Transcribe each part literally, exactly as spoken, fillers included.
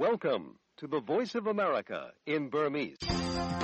Welcome to the Voice of America in Burmese. ။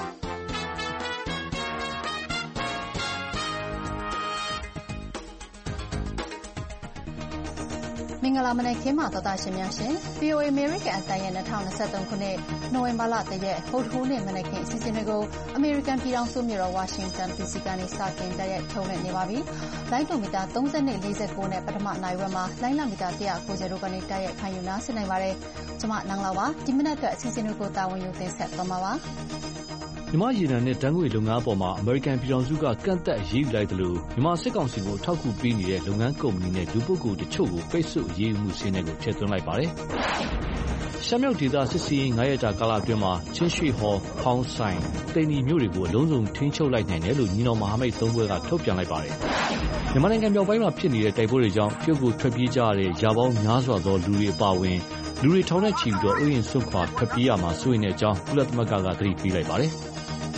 မင်္ဂလာမနက်ခင်းပါသောတာရှင်များရှင်။ ဗွီအိုအေ American အသံရဲ့၂၀၂၃ခုနှစ်နိုဝင်ဘာလတရက်ဗုဒ္ဓဟူးနေ့မနက်ခင်းအစီအစဉ်တွေကို American ပြည်ထောင်စုမြို့တော် Washington ဒီ စီ ကနေစတင်တိုက်ရိုက်ထုတ်လွှင့်နေပါပြီ။လိုင်းဒိုမီတာသုံး၂ ၄၉နဲ့ပထမနိုင်ဝက်မှာလိုင်းလမီတာ၁၉၀တို့ကနေတိုက်ရိုက်ဖမ်းယူနားဆင်နိုင်ပါတယ်။ကျွန်မနန်းလာပါဒီမနက်အတွက်အစီအစဉ်တွေကိုတာဝန်ယူတင်ဆက်သွားမှာပါ။မြန်မာရေနံနဲ့တန်းငွေလုပ်ငန်းအပေါ်မှာအမေရိကန်ပြည်ထောင်စုကကန့်သက်အရေးယူလိုက်တယ်လို့မြန်မာစစ်ကောင်စီကိုထောက်ကူပေးနေတဲ့လုပ်ငန်းကုမ္ပဏီနဲ့လူပုဂ္ဂိုလ်တချို့ကိုပိတ်ဆို့အရေးယူမှုစည်းနဲ့ကိုထည့်သွင်းလိုက်ပါတယ်။ရှမ်းမြောက်ဒေသစစ်စည်းငါးရက်ကြာကာလအတွင်းမှာချင်းရွှေဟော်ဖောင်းဆိုင်တိန်နီမြို့တွေကိုအလုံးစုံထိန်းချုပ်လိုက်နိုင်တယ်လို့ညီနောင်မဟာမိတ်သုံးဘွဲကထုတ်ပြန်လိုက်ပါတယ်။မြန်မာနိုင်ငံမြောက်ပိုင်းမှာဖြစ်နေတဲ့တိုက်ပွဲတွေကြောင့်ပြုတ်ကိုထွက်ပြေးကြရတဲ့ရာပေါင်းများစွာသောလူတွေအပါအဝင်လူတွေထောင်နဲ့ချီပြီးတော့အိုးရင်စွန့်ခွာထွက်ပြေးရမှာစိုးရိမ်တဲ့အကြောင်းကုလသမဂ္ဂကသတိပေးလိုက်ပါတယ်။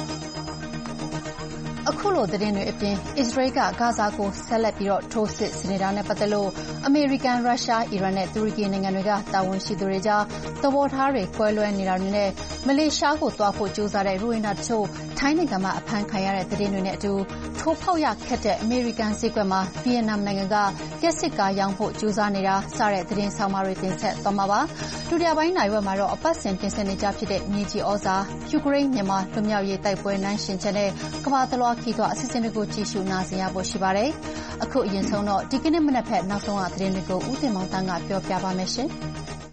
အခုလိုသတင်းတွေအပြင်အစ္စရေးကဂါဇာကိုဆက်လက်ပြီးတော့ထိုးစစ်ဆင်နေတာနဲ့ပတ်သက်လို့အမေရိကန်၊ရုရှား၊အီရန်နဲ့တူရကီနိုင်ငံတွေကတာဝန်ရှိသူတွေကြားသဘောထားတွေကွဲလွဲနေတာတွေနဲ့မလေးရှားကိုသွားဖို့ကြိုးစားတဲ့ရိုဟင်ဂျာတို့ထိုင်းနိုင်ငံမှာအဖမ်းခံရတဲ့သတင်းတွေနဲ့အတူထိုးဖောက်ရခက်တဲ့အမေရိကန်ဈေးကွက်မှာဗီယက်နမ်နိုင်ငံကလျှပ်စစ်ကားရောင်းဖို့ကြိုးစားနေတာစတဲ့သတင်းဆောင်မတွေတင်ဆက်သွားမှာပါ။ဒုတိယပိုင်းနိုင်ဝက်မှာတော့အပတ်စဉ်တင်ဆက်နေကြဖြစ်တဲ့မြေကြီးဩဇာယူကရိန်းမြန်မာလွတ်မြောက်ရေးတိုက်ပွဲနိုင်ရှင်ချက်နဲ့ကမ္ဘာသလွှာခီးသွွားအစီအစဉ်တွေကိုကြည့်ရှုနားဆင်ရဖို့ရှိပါတယ်။အခုအရင်ဆုံးတော့ဒီကနေ့မနက်ဖြန်နောက်ဆုံးရသတင်းတွေကိုဦးတင်မောင်တန်းကပြောပြပါမယ်ရှင်။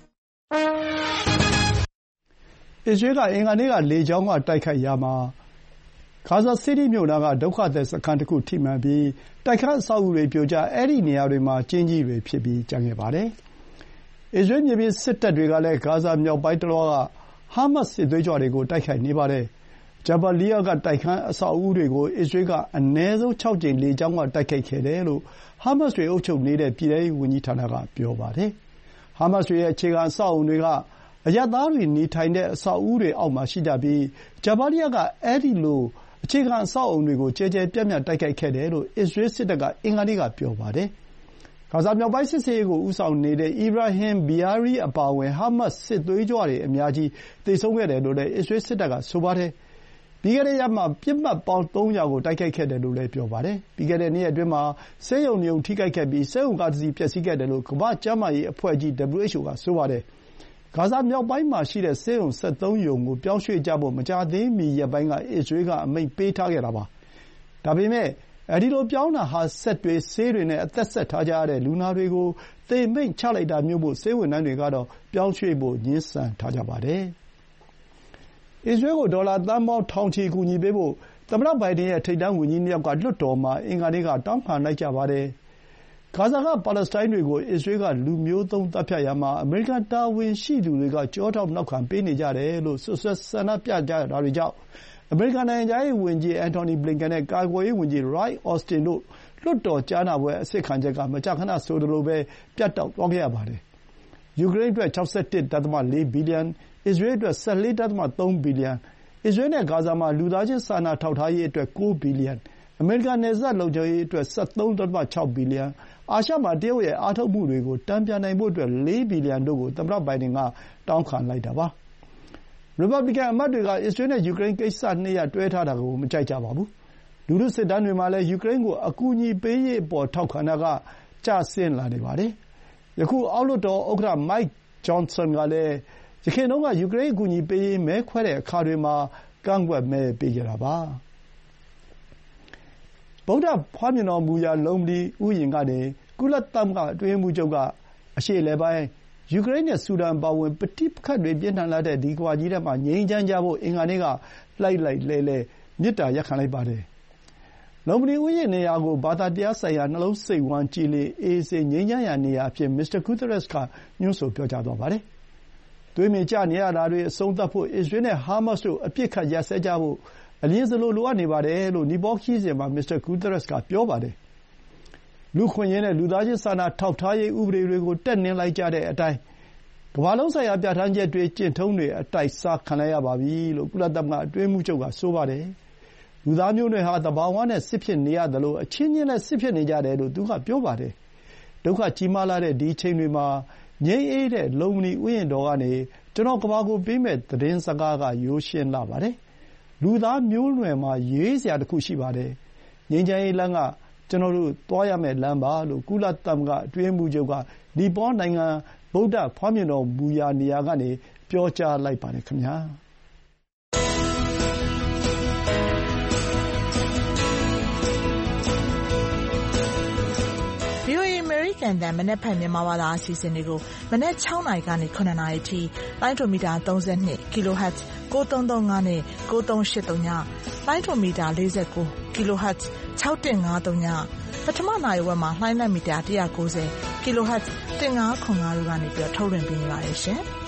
အစ္စရေးကအင်္ဂါနေ့ကလေကြောင်းကတိုက်ခိုက်ရာမှာဂါဇာစီးတီးမြို့နားကဒုက္ခသည်စခန်းတစ်ခုထိမှန်ပြီးတိုက်ခန်းအဆောက်အဦတွေပြိုကျအဲ့ဒီနေရာတွေမှာကျင်းကြီးတွေဖြစ်ပြီးကျန်ခဲ့ပါတယ်။အစ္စရေးမြေပြင်စစ်တပ်တွေကလည်းဂါဇာမြောက်ပိုင်းတလွှားကဟာမတ်စ်စစ်သွေးကြွတွေကိုတိုက်ခိုက်နေပါတယ်။ဂျာဘာလီယာကတိုက်ခန်းအဆောက်အဦတွေကိုအစ္စရေးကအနည်းဆုံးခြောက်ကြိမ်လေကြောင်းကတိုက်ခိုက်ခဲ့တယ်လို့ဟာမတ်စ်တွေအုပ်ချုပ်နေတဲ့ပြည်ထဲရေးဝန်ကြီးဌာနကပြောပါတယ်။ဟာမတ်စ်တွေရဲ့အခြေခံအဆောက်အဦတွေကအရပ်သားတွေနေထိုင်တဲ့အဆောက်အဦတွေအောက်မှာရှိကြပြီးဂျာဘာလီယာကအဲ့ဒီလိုအခြေခံအဆောက်အဦတွေကိုကျယ်ကျယ်ပြန့်ပြန့်တိုက်ခိုက်ခဲ့တယ်လို့အစ္စရေးစစ်တပ်ကအင်္ဂါနေ့ကပြောပါတယ်။ဂါဇာမြောက်ပိုင်းစစ်ဆင်ရေးကိုဦးဆောင်နေတဲ့အီဘရာဟင်ဘီယာရီအပါအဝင်ဟာမတ်စ်စစ်သွေးကြွတွေအများကြီးသေဆုံးခဲ့တယ်လို့လည်းအစ္စရေးစစ်တပ်ကဆိုပါတယ်။ပြီးခဲ့တဲ့ရက်မှာပစ်မှတ်ပေါင်းသုံးရာကိုတိုက်ခိုက်ခဲ့တယ်လို့လည်းပြောပါတယ်။ပြီးခဲ့တဲ့နှစ်ရက်အတွင်းမှာဆေးရုံနှစ်ရုံထိခိုက်ခဲ့ပြီးဆေးရုံကားတစ်စီးပျက်စီးခဲ့တယ်လို့ကမ္ဘာ့ကျန်းမာရေးအဖွဲ့ကြီး ဒဘလျူ အိုက်ချ် အို ကဆိုပါတယ်။ဂါဇာမြောက်ပိုင်းမှာရှိတဲ့ဆေးရုံ၁၃ရုံကိုပြောင်းရွှေ့ကြဖို့မကြာသေးမီရက်ပိုင်းကအစ္စရေးကအမိန့်ပေးထားခဲ့တာပါ။ဒါပေမဲ့အဲဒီလိုပြောင်းတာဟာစက်တွေ၊ဆေးတွေနဲ့အသက်ဆက်ထားကြရတဲ့လူနာတွေကိုသေမိန့်ချလိုက်တာမျိုးမို့ဆေးဝန်ထမ်းတွေကတော့ပြောင်းရွှေ့ဖို့ငြင်းဆန်ထားကြပါတယ်။အစ္စရေးကိုဒေါ်လာသန်းပေါင်းထောင်ချီကူညီပေးဖို့သမ္မတဘိုင်ဒန်ရဲ့ထိပ်တန်းဝန်ကြီးနှစ်ယောက်ကလွှတ်တော်မှာအင်္ဂါနေ့ကတောင်းခံလိုက်ကြပါတယ်။ဂါဇာကပါလက်စတိုင်းတွေကိုအစ္စရေးကလူမျိုးသုဥ်းသတ်ဖြတ်ရာမှာအမေရိကန်တာဝန်ရှိသူတွေကကျောထောက်နောက်ခံပေးနေကြတယ်လို့စွပ်စွဲဆန္ဒပြကြတာတွေကြောင့်အမေရိကန်နိုင်ငံခြားရေးဝန်ကြီးအန်တိုနီဘလင်ကန်နဲ့ကာကွယ်ရေးဝန်ကြီးရိုက်အော်စတင်တို့လွှတ်တော်ကြားနာပွဲအစစ်ခံချက်ကမကြာခဏဆိုသလိုပဲပြတ်တောက်သွားခဲ့ရပါတယ်။ယူကရိန်းအတွက် ၆၁.၄ ဘီလီယံ၊အစ္စရေးအတွက် ၁၄.၃ ဘီလီယံ၊အစ္စရေးနဲ့ဂါဇာမှာလူသားချင်းစာနာထောက်ထားရေးအတွက်၉ဘီလီယံ၊အမေရိကန်နယ်စပ်လုံခြုံရေးအတွက်၁၃.၆ ဘီလီယံ၊အာရှမှာတရုတ်ရဲ့အားထုတ်မှုတွေကိုတန်ပြန်နိုင်ဖို့အတွက်၄ဘီလီယံတို့ကိုသမ္မတဘိုင်ဒန်ကတောင်းခံလိုက်တာပါ။ရီပတ်ဘလီကန်အမတ်တွေကအစ္စရေးနဲ့ယူကရိန်းကိစ္စနှစ်ရပ်တွဲထားတာကိုမကြိုက်ကြပါဘူး။လူထုစစ်တမ်းတွေမှာလည်းယူကရိန်းကိုအကူအညီပေးရေးအပေါ်ထောက်ခံတာကကျဆင်းလာနေပါတယ်။ယခုအောက်လွှတ်တော်ဥက္ကဋ္ဌမိုက်ဂျွန်ဆန်ကလည်းယခင်တုန်းကယူကရိန်းအကူအညီပေးရေးမဲခွဲတဲ့အခါတွေမှာကန့်ကွက်မဲပေးခဲ့တာပါ။ဗုဒ္ဓဖွားမြင်တော်မူရာလုံးမီဥယျာဉ်ကနေကုလသမဂ္ဂအတွင်းရေးမှူးချုပ်ကအရှေ့အလယ်ပိုင်းယူကရိန်းနဲ့ဆူဒန်အပါအဝင်ပဋိပက္ခတွေပြင်းထန်လာတဲ့ဒီကမ္ဘာကြီးထဲမှာငြိမ်းချမ်းကြဖို့အင်္ဂါနေ့ကလှိုက်လှိုက်လှဲလှဲမေတ္တာရပ်ခံလိုက်ပါတယ်။လုံးမီဥယျာဉ်နေရာကိုဘာသာတရားဆိုင်ရာနှလုံးစိတ်ဝမ်းကြည်လင်အေးဆေးငြိမ်းချမ်းရာနေရာအဖြစ်မစ္စတာဂူသရက်စ်ကညွှန်းဆိုပြောကြားသွားပါတယ်။သွေးမြေကျနေရတာတွေအဆုံးသတ်ဖို့အစ္စရေးနဲ့ဟာမတ်စ်တို့အပစ်အခတ်ရပ်စဲကြဖို့အလျင်စလိုလိုအပ်နေပါတယ်လို့နီပေါခရီးစဉ်မှာမစ္စတာဂူသရက်စ်ကပြောပါတယ်။လူ့အခွင့်အရေးနဲ့လူသားချင်းစာနာထောက်ထားရေးဥပဒေတွေကိုတက်နင်းလိုက်ကြတဲ့အတိုင်းကမ္ဘာလုံးဆိုင်ရာပြဋ္ဌာန်းချက်တွေကျင့်ထုံးတွေအတိုက်စားခံလိုက်ရပါပြီလို့ကုလသမဂ္ဂအတွင်းရေးမှူးချုပ်ကဆိုပါတယ်။လူသားမျိုးနွယ်ဟာသဘာဝနဲ့စစ်ဖြစ်နေရသလိုအချင်းချင်းလည်းစစ်ဖြစ်နေကြတယ်လို့သူကပြောပါတယ်။ဒုက္ခကြီးမားလှတဲ့ဒီအချိန်တွေမှာငြိမ်းအေးတဲ့လုံမဏီဥယျာဉ်တော်ကနေကျွန်တော်ကမ္ဘာကိုပေးမဲ့သတင်းစကားကရိုးရှင်းလှပါတယ်။လူသားမျိုးနွယ်မှာရွေးစရာတစ်ခုရှိပါတယ်။ငြိမ်းချမ်းရေးလမ်းကကျွန်တော်တို့သွားရမယ့်လမ်းပါလို့ကုလသမဂ္ဂအတွင်းမှုချုပ်ကနီပေါနိုင်ငံဗုဒ္ဓဖွားမြင်တော်မူရာနေရာကနေပြောကြားလိုက်ပါတယ်ခင်ဗျာ။ဗွီအိုအေ American တန်မနက်ဖြန်မြန်မာဘာသာအစီအစဉ်တွေကိုမနက်၆နာရီကနေ၇နာရီထိလိုင်းဒိုမီတာ၃၂ kilohertz ၉၃၃၅နဲ့၉၃၈၃ညလိုင်းဒိုမီတာ၄၉ kilohertz ၆၁၅၃ညပထမနာရီဝက်မှာလှိုင်းလက်မီတာ၁၉၀ kilohertz ၁၅၇၅တို့ကနေပြီးထုတ်လွှင့်ပေးနေပါတယ်ရှင်။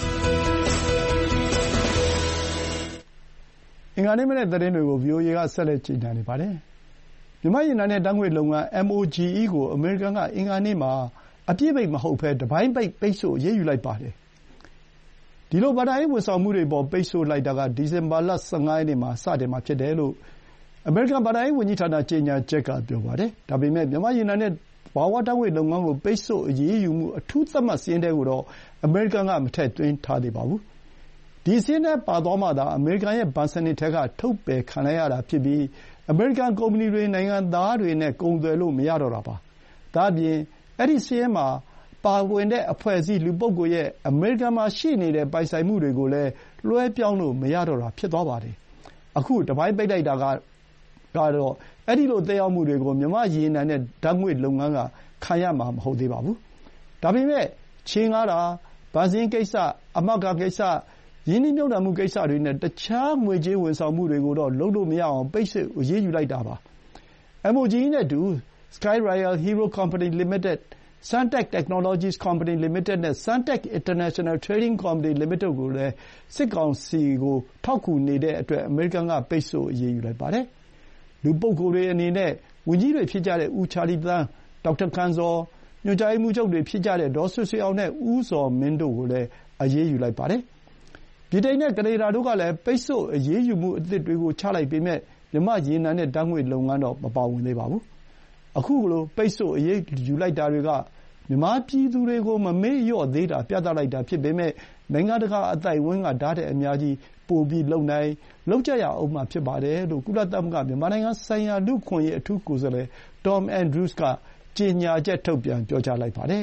အင်္ဂါနေ့မနေ့သတင်းတွေကို ဗီအိုအေ ကဆက်လက်ကြီးညာနေပါတယ်။မြန်မာ့ရေနံနဲ့ဓာတ်ငွေ့လုပ်ငန်း အမ် အို ဂျီ အီ ကိုအမေရိကန်ကအင်္ဂါနေ့မှာအပြည့်ပိတ်မဟုတ်ဘဲတပိုင်းပိတ်ပိတ်ဆို့အရေးယူလိုက်ပါတယ်။ဒီလိုဘဏ္ဍာရေးဝန်ဆောင်မှုတွေအပေါ်ပိတ်ဆို့လိုက်တာကဒီဇင်ဘာလ၁၅ရက်နေ့မှာစတင်မှာဖြစ်တယ်လို့အမေရိကန်ဘဏ္ဍာရေးဝန်ကြီးဌာနကြေညာချက်ကပြောပါတယ်။ဒါပေမဲ့မြန်မာ့ရေနံနဲ့သဘာဝဓာတ်ငွေ့လုပ်ငန်းကိုပိတ်ဆို့အရေးယူမှုအထူးသတ်မှတ်စာရင်းထဲကိုတော့အမေရိကန်ကမထည့်သွင်းထားသေးပါဘူး။ဒီစာရင်းထဲပါသွားမှသာအမေရိကန်ရဲ့ဘဏ်စနစ်ထဲကထုတ်ပယ်ခံလိုက်ရတာဖြစ်ပြီးအမေရိကန်ကုမ္ပဏီတွေနိုင်ငံသားတွေနဲ့ကုန်သွယ်လို့မရတော့တာပါ။ဒါ့အပြင်အဲဒီစာရင်းမှာပါဝင်တဲ့အဖွဲ့အစည်းလူပုဂ္ဂိုလ်ရဲ့အမေရိကန်မှာရှိနေတဲ့ပိုင်ဆိုင်မှုတွေကိုလည်းလွှဲပြောင်းလို့မရတော့တာဖြစ်သွားပါတယ်။အခုတပိုင်းပိတ်လိုက်တာကကတော့အဲဒီလိုသက်ရောက်မှုတွေကိုမြန်မာ့ရေနံနဲ့ဓာတ်ငွေ့လုပ်ငန်းကခံရမှာမဟုတ်သေးပါဘူး။ဒါပေမဲ့ချေးငှားတာ၊ဘဏ်စာရင်းကိစ္စ၊အာမခံကိစ္စ၊ရင်းနှီးမြှုပ်နှံမှုကိစ္စတွေနဲ့တခြားငွေကြေးဝန်ဆောင်မှုတွေကိုတော့လုပ်လို့မရအောင်ပိတ်ဆို့အရေးယူလိုက်တာပါ။ အမ် အို ဂျီ အီ နဲ့အတူ Sky Royal Hero Company Limited, Suntac Technologies Company Limited နဲ့ Suntac International Trading Company Limited ကိုလည်းစစ်ကောင်စီကိုထောက်ကူနေတဲ့အတွက်အမေရိကန်ကပိတ်ဆို့အရေးယူလိုက်ပါတယ်။လူပုဂ္ဂိုလ်တွေအနေနဲ့ဝန်ကြီးတွေဖြစ်ကြတဲ့ဦးချာလီသန်း၊ဒေါက်တာခန်ဇော်၊ညွှန်ကြားရေးမှူးချုပ်တွေဖြစ်ကြတဲ့ဒေါ်ဆွေဆွေအောင်နဲ့ဦးဇော်မင်းတို့ကိုလည်းအရေးယူလိုက်ပါတယ်။ဗြိတိန်နဲ့ကနေဒါတို့ကလည်းပိတ်ဆို့အရေးယူမှုအသစ်တွေကိုချလိုက်ပေမဲ့မြန်မာ့ရေနံနဲ့ဓာတ်ငွေ့လုပ်ငန်းတော့မပါဝင်သေးပါဘူး။အခုလိုပိတ်ဆို့အရေးယူလိုက်တာတွေကမြန်မာပြည်သူတွေကိုမမေ့လျော့သေးတာပြသလိုက်တာဖြစ်ပေမဲ့နိုင်ငံတကာအသိုက်အဝန်းကဒါ့ထက်အများကြီးပိုပြီးလုပ်နိုင်လုပ်ကြရဦးမှာဖြစ်ပါတယ်လို့ကုလသမဂ္ဂမြန်မာနိုင်ငံဆိုင်ရာလူ့အခွင့်အရေးအထူးကိုယ်စားလှယ် Tom Andrews ကကြေညာချက်ထုတ်ပြန်ပြောကြားလိုက်ပါတယ်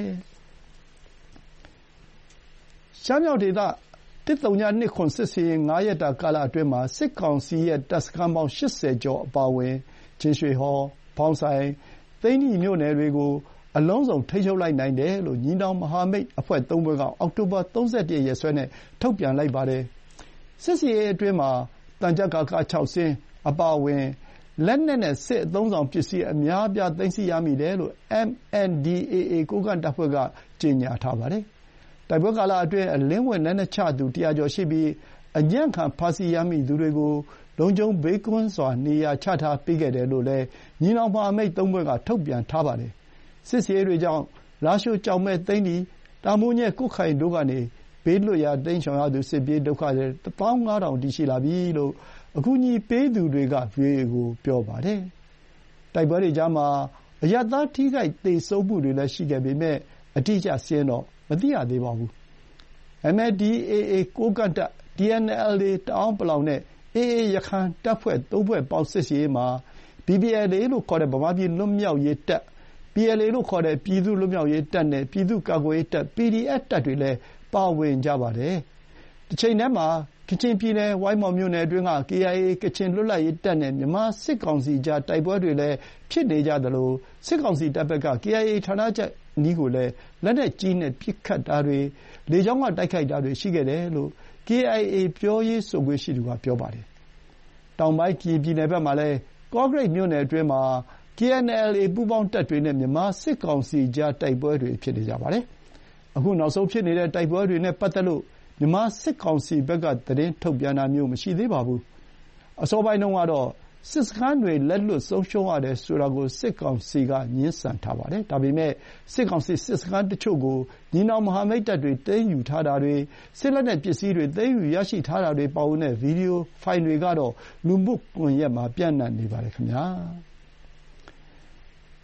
။ရှမ်းမြောက်ဒေသတစ်သုည၂၇စစ်ဆင်ရေးငါးရက်တာကာလအတွင်းမှာစစ်ကောင်စီရဲ့တပ်စခန်းပေါင်း၈၀ကျော်အပါအဝင်ချင်းရွှေဟော်၊ဖောင်းဆိုင်၊သိန္နီမြို့နယ်တွေကိုအလုံးစုံထိန်းချုပ်လိုက်နိုင်တယ်လို့ညီနောင်မဟာမိတ်အဖွဲ့သုံးဖွဲ့ကအောက်တိုဘာ၃၁ရက်ရက်စွဲနဲ့ထုတ်ပြန်လိုက်ပါတယ်။စစ်ဆင်ရေးအတွင်းမှာသံချပ်ကာကား၆စင်းအပါအဝင်လက်နက်နဲ့စစ်အသုံးအဆောင်ပစ္စည်းအများအပြားသိမ်းဆည်းရမိတယ်လို့ အမ် အန် ဒီ အေ အေ ကိုးကန့်တပ်ဖွဲ့ကကြေညာထားပါတယ်။တိုက်ပွဲကာလအတွင်းအလင်းဝင်လက်နက်ချသူတရာကျော်ရှိပြီးအညံ့ခံဖမ်းဆီးရမိသူတွေကိုလုံခြုံဘေးကင်းစွာနေရာချထားပေးခဲ့တယ်လို့လည်းညီနောင်မဟာမိတ်သုံးဖွဲ့ကထုတ်ပြန်ထားပါတယ်။စစ်ဆင်ရေးတွေကြောင့်လားရှိုး၊ကျောက်မဲ၊သိန္နီ၊တာမိုးညဲ၊ကွတ်ခိုင်တို့ကနေဘေးလွတ်ရာတိမ်းရှောင်ရသူစစ်ပြေးဒုက္ခသည်တသောင်းငါးထောင်အထိရှိလာပြီလို့အကူအညီပေးသူတွေကဗွီအိုအေကိုပြောပါတယ်။တိုက်ပွဲတွေကြားမှာအရပ်သားထိခိုက်သေဆုံးမှုတွေလည်းရှိခဲ့ပေမဲ့အတိအကျစာရင်းတော့မသိရသေးပါဘူး။ အမ် အန် ဒီ အေ အေ ကိုးကန့်တပ်၊ တီ အန် အယ်လ် အေ တအာင်းပလောင်နဲ့ အေ အေ ရခိုင်တပ်ဖွဲ့သုံးဖွဲ့ပေါင်းစစ်ဆင်ရေးမှာ ဘီ ပီ အယ်လ် အေ လို့ခေါ်တဲ့ဗမာပြည်လွတ်မြောက်ရေးတပ်၊ ပီ အယ်လ် အေ လို့ခေါ်တဲ့ပြည်သူ့လွတ်မြောက်ရေးတပ်နဲ့ပြည်သူ့ကာကွယ်ရေးတပ် ပီ ဒီ အက်ဖ် တပ်တွေလည်းပါဝင်ကြပါတယ်။တချိန်တည်းမှာကချင်ပြည်နယ်ဝိုင်းမော်မြို့နယ်အတွင်းက ကေ အိုင် အေ ကချင်လွတ်လပ်ရေးတပ်နဲ့မြန်မာစစ်ကောင်စီကြားတိုက်ပွဲတွေလည်းဖြစ်နေကြသလိုစစ်ကောင်စီတပ်ဘက်က ကေ အိုင် အေ ဌာနချုပ်အနီးကိုလည်းလက်နက်ကြီးနဲ့ပစ်ခတ်တာတွေလေကြောင်းကတိုက်ခိုက်တာတွေရှိခဲ့တယ်လို့ ကေ အိုင် အေ ပြောရေးဆိုခွင့်ရှိသူကပြောပါတယ်။တောင်ပိုင်းကရင်ပြည်နယ်ဘက်မှာလည်းကော့ကရိတ်မြို့နယ်အတွင်းမှာ ကေ အန် အယ်လ် အေ ပူးပေါင်းတပ်တွေနဲ့မြန်မာစစ်ကောင်စီကြားတိုက်ပွဲတွေဖြစ်နေကြပါတယ်။အခုနောက်ဆုံးဖြစ်နေတဲ့တိုက်ပွဲတွေနဲ့ပတ်သက်လို့မြန်မာစစ်ကောင်စီဘက်ကသတင်းထုတ်ပြန်တာမျိုးမရှိသေးပါဘူး။အစောပိုင်းတုန်းကတော့စစ်စခန်းတွေလက်လွတ်ဆုံးရှုံးရတယ်ဆိုတာကိုစစ်ကောင်စီကငြင်းဆန်ထားပါတယ်။ဒါပေမဲ့စစ်ကောင်စီစစ်စခန်းတချို့ကိုညီနောင်မဟာမိတ်တပ်တွေသိမ်းယူထားတာတွေစစ်လက်နက်ပစ္စည်းတွေသိမ်းယူရရှိထားတာတွေပါဝင်တဲ့ဗီဒီယိုဖိုင်တွေကတော့လူမှုကွန်ရက်မှာပြန့်နှံ့နေပါတယ်ခင်ဗျာ။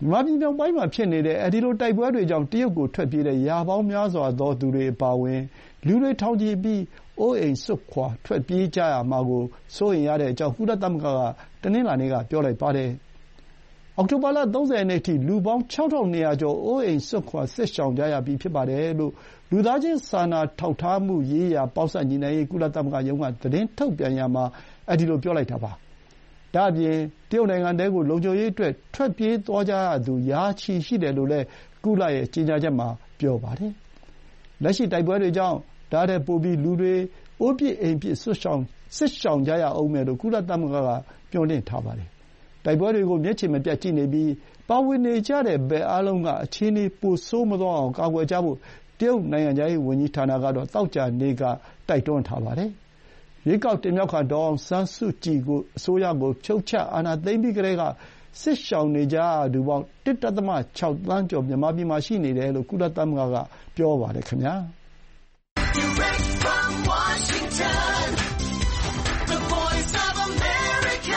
မြန်မာပြည်မြောက်ပိုင်းမှာဖြစ်နေတဲ့အဲဒီလိုတိုက်ပွဲတွေကြောင့်တရုတ်ကိုထွက်ပြေးတဲ့ရာပေါင်းများစွာသောသူတွေအပါအဝင်လူတွေထောင်ချီပြီးအိုးအိမ်စွန့်ခွာထွက်ပြေးကြရမှာကိုစိုးရိမ်ရတဲ့အကြောင်းကုလသမဂ္ဂကတနင်္လာနေ့ကပြောလိုက်ပါတယ်။အောက်တိုဘာလသုံးဆယ်ရက်နေ့အထိလူပေါင်းခြောက်ထောင်နှစ်ရာကျော်အိုးအိမ်စွန့်ခွာစစ်ရှောင်ကြရပြီးဖြစ်ပါတယ်လို့လူသားချင်းစာနာထောက်ထားမှုရေးရာပေါင်းစပ်ညီနိုင်ရေးကုလသမဂ္ဂရုံးကသတင်းထုတ်ပြန်ရာမှာအဲဒီလိုပြောလိုက်တာပါ။ဒါ့အပြင်တရုတ်နိုင်ငံထဲကိုလုံခြုံရေးအတွက်ထွက်ပြေးသွားကြရသူရာချီရှိတယ်လို့လည်းကုလရဲ့ကြေညာချက်မှာပြောပါတယ်။လက်ရှိတိုက်ပွဲတွေကြောင့်ဒါထက်ပိုပြီးလူတွေအိုးပစ်အိမ်ပစ်စစ်ရှောင်စစ်ရှောင်ကြရအောင်မယ်လို့ကုလသမဂ္ဂကမျှော်လင့်ထားပါတယ်။တိုက်ပွဲတွေကိုမျက်ခြေမပြတ်ကြည့်နေပြီးပါဝင်နေကြတဲ့ဘက်အားလုံးကအခြေအနေပိုဆိုးမသွားအောင်ကာကွယ်ကြဖို့တရုတ်နိုင်ငံခြားရေးဝန်ကြီးဌာနကတော့သောကြာနေ့ကတိုက်တွန်းထားပါတယ်။ရွေးကောက်တင်မြှောက်ခံဒေါ်အောင်ဆန်းစုကြည်ကိုအစိုးရကိုဖြုတ်ချအာဏာသိမ်းပြီးကတည်းကစစ်ရှောင်နေကြရသူပေါင်း တစ်ဒသမ ခြောက် သန်းကျော်မြန်မာပြည်မှာရှိနေတယ်လို့ကုလသမဂ္ဂကပြောပါတယ်ခင်ဗျာ။ Washington, the voice of America,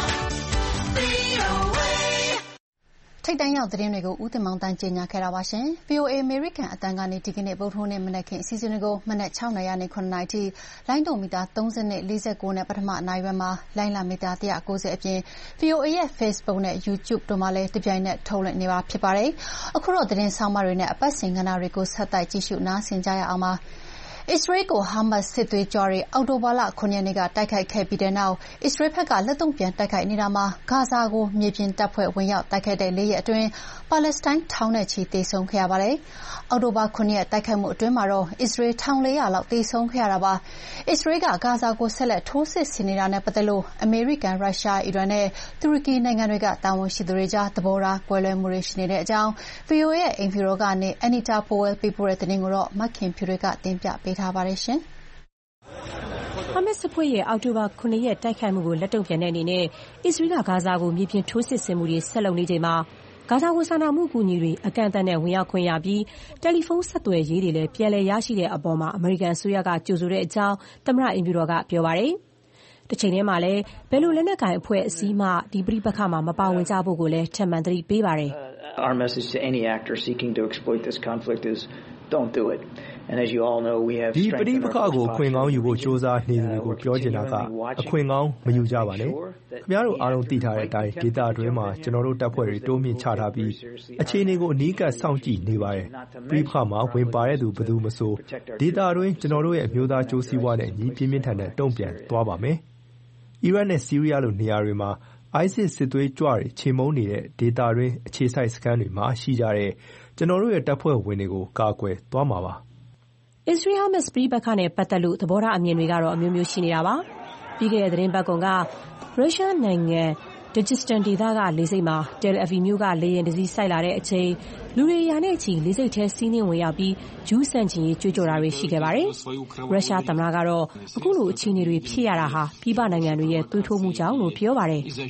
ထိပ်တန်းရောက်သတင်းတွေကိုဦးတင်မောင်တန်းကြေညာခဲ့တာပါရှင်။ ဗွီအိုအေ အမေရိကန်အသံကနေဒီကနေ့ဗုဒ္ဓဟူးနေ့မနက်ခင်းအစီအစဉ်တွေကိုမနက်၆နာရီကနေ၇နာရီထိလိုင်းဒုံမီတာသုံး၂ ၄၉နဲ့ပထမအနာရီဘက်မှာလိုင်းလမီတာ၁၉၀အပြင် ဗွီအိုအေရဲ့ Facebook နဲ့ YouTube တို့မှာလည်းတပြိုင်နက်ထုတ်လွှင့်နေပါဖြစ်ပါတယ်။အခုတော့သတင်းဆောင်မတွေနဲ့အပတ်စဉ်ကဏ္ဍတွေကိုဆက်တိုက်ကြည့်ရှုနားဆင်ကြရအောင်ပါ။အစ္စရေးကိုဟာမတ်စ်စစ်သွေးကြွတွေအောက်တိုဘာလခုရက်နေ့ကတိုက်ခိုက်ခဲ့ပြီးတဲ့နောက်အစ္စရေးဘက်ကလက်တုံ့ပြန်တိုက်ခိုက်နေတာမှာဂါဇာကိုမြေပြင်တပ်ဖွဲ့ဝင်ရောက်တိုက်ခိုက်တဲ့လေးရက်အတွင်းပါလက်စတိုင်းထောင်နဲ့ချီသေဆုံးခဲ့ရပါတယ်။အောက်တိုဘာခုရက်တိုက်ခိုက်မှုအတွင်းမှာတော့အစ္စရေးထောင်လေးရာလောက်သေဆုံးခဲ့ရတာပါ။အစ္စရေးကဂါဇာကိုဆက်လက်ထိုးစစ်ဆင်နေတာနဲ့ပတ်သက်လို့အမေရိကန်၊ရုရှား၊အီရန်နဲ့တူရကီနိုင်ငံတွေကတာဝန်ရှိသူတွေကြားသဘောထားကွဲလွဲမှုတွေရှိနေတဲ့အကြောင်း ဗွီအိုအေရဲ့အိမ်ဖြူတော်ကနေ Anita Powell ပေးပို့တဲ့သတင်းကိုတော့မခင်ဖြူတွေကတင်ပြပေးထားပါတယ်ရှင်။ဟာမတ်စ်အဖွဲ့ရဲ့အောက်တိုဘာခုရက်တိုက်ခိုက်မှုကိုလက်တုံ့ပြန်တဲ့အနေနဲ့အစ္စရေးကဂါဇာကိုမြေပြင်ထိုးစစ်ဆင်မှုတွေဆက်လုပ်နေချိန်မှာဂါဇာကိုစာနာမှုအကူအညီတွေအကန့်အသတ်နဲ့ဝင်ရောက်ခွင့်ရပြီးတယ်လီဖုန်းဆက်သွယ်ရေးတွေလည်းပြန်လည်ရရှိတဲ့အပေါ်မှာအမေရိကန်အစိုးရကကြိုဆိုတဲ့အကြောင်းသမ္မတအိမ်ဖြူတော်ကပြောပါတယ်။တစ်ချိန်တည်းမှာလည်းဘယ်လိုလက်နက်ကိုင်အဖွဲ့အစည်းမှဒီပဋိပက္ခမှာမပါဝင်ကြဖို့ကိုလည်းထပ်မံသတိပေးပါတယ်။ Our message to any actor seeking to exploit this conflict is don't do it. And as you all know, we have ဒီပဋိပက္ခကိုအခွင့်ကောင်းယူဖို့စ조사နေသူတွေကိုပြောချင်တာကအခွင့်ကောင်းမယူကြပါနဲ့ခင်ဗျားတို့အားလုံးသိထားတဲ့အတိုင်းဒေသအတွင်းမှာကျွန်တော်တို့တပ်ဖွဲ့တွေတိုးမြင့်ချထားပြီးအခြေအနေကိုအနီးကပ်စောင့်ကြည့်နေပါတယ်ပဋိပက္ခမှာဝင်ပါတဲ့သူဘယ်သူမဆိုဒေသအတွင်းကျွန်တော်တို့ရဲ့အမျိုးသားကြိုးစည်းဝါးနဲ့ညီပြင်းပြင်းထန်တဲ့တုံ့ပြန်သွားပါမယ်အီရတ်နဲ့ဆီးရီးယားလိုနေရာတွေမှာ ISIS စစ်သွေးကြွတွေချေမှုန်းနေတဲ့ဒေသတွင်းအခြေစိုက်စခန်းတွေမှာရှိကြတဲ့ကျွန်တော်တို့ရဲ့တပ်ဖွဲ့ဝင်တွေကိုကာကွယ်သွားမှာပါအစ္စရေး-ဟာမတ်စ်ပဋိပက္ခနဲ့ပတ်သက်လို့သဘောထားအမြင်တွေကတော့အမျိုးမျိုးရှိနေတာပါ။ပြီးခဲ့တဲ့သတင်းပတ်ကုန်ကရုရှားနိုင်ငံဒဂျစ်စတန်ဒေသကလေဆိပ်မှာတယ်အဗီမြို့ကလေယာဉ်တစ်စီးဆိုက်လာတဲ့အချိန်လူတွေရာနဲ့ချီလေဆိပ်ထဲစီးနင်းဝင်ရောက်ပြီးဂျူးဆန့်ကျင်ရေးကြွေးကြော်တာတွေရှိခဲ့ပါတယ်။ရုရှားသမ္မတကတော့အခုလိုအခြေအနေတွေဖြစ်ရတာဟာပြည်ပနိုင်ငံတွေရဲ့သွေးထိုးမှုကြောင့်လို့ပြောပါတယ်။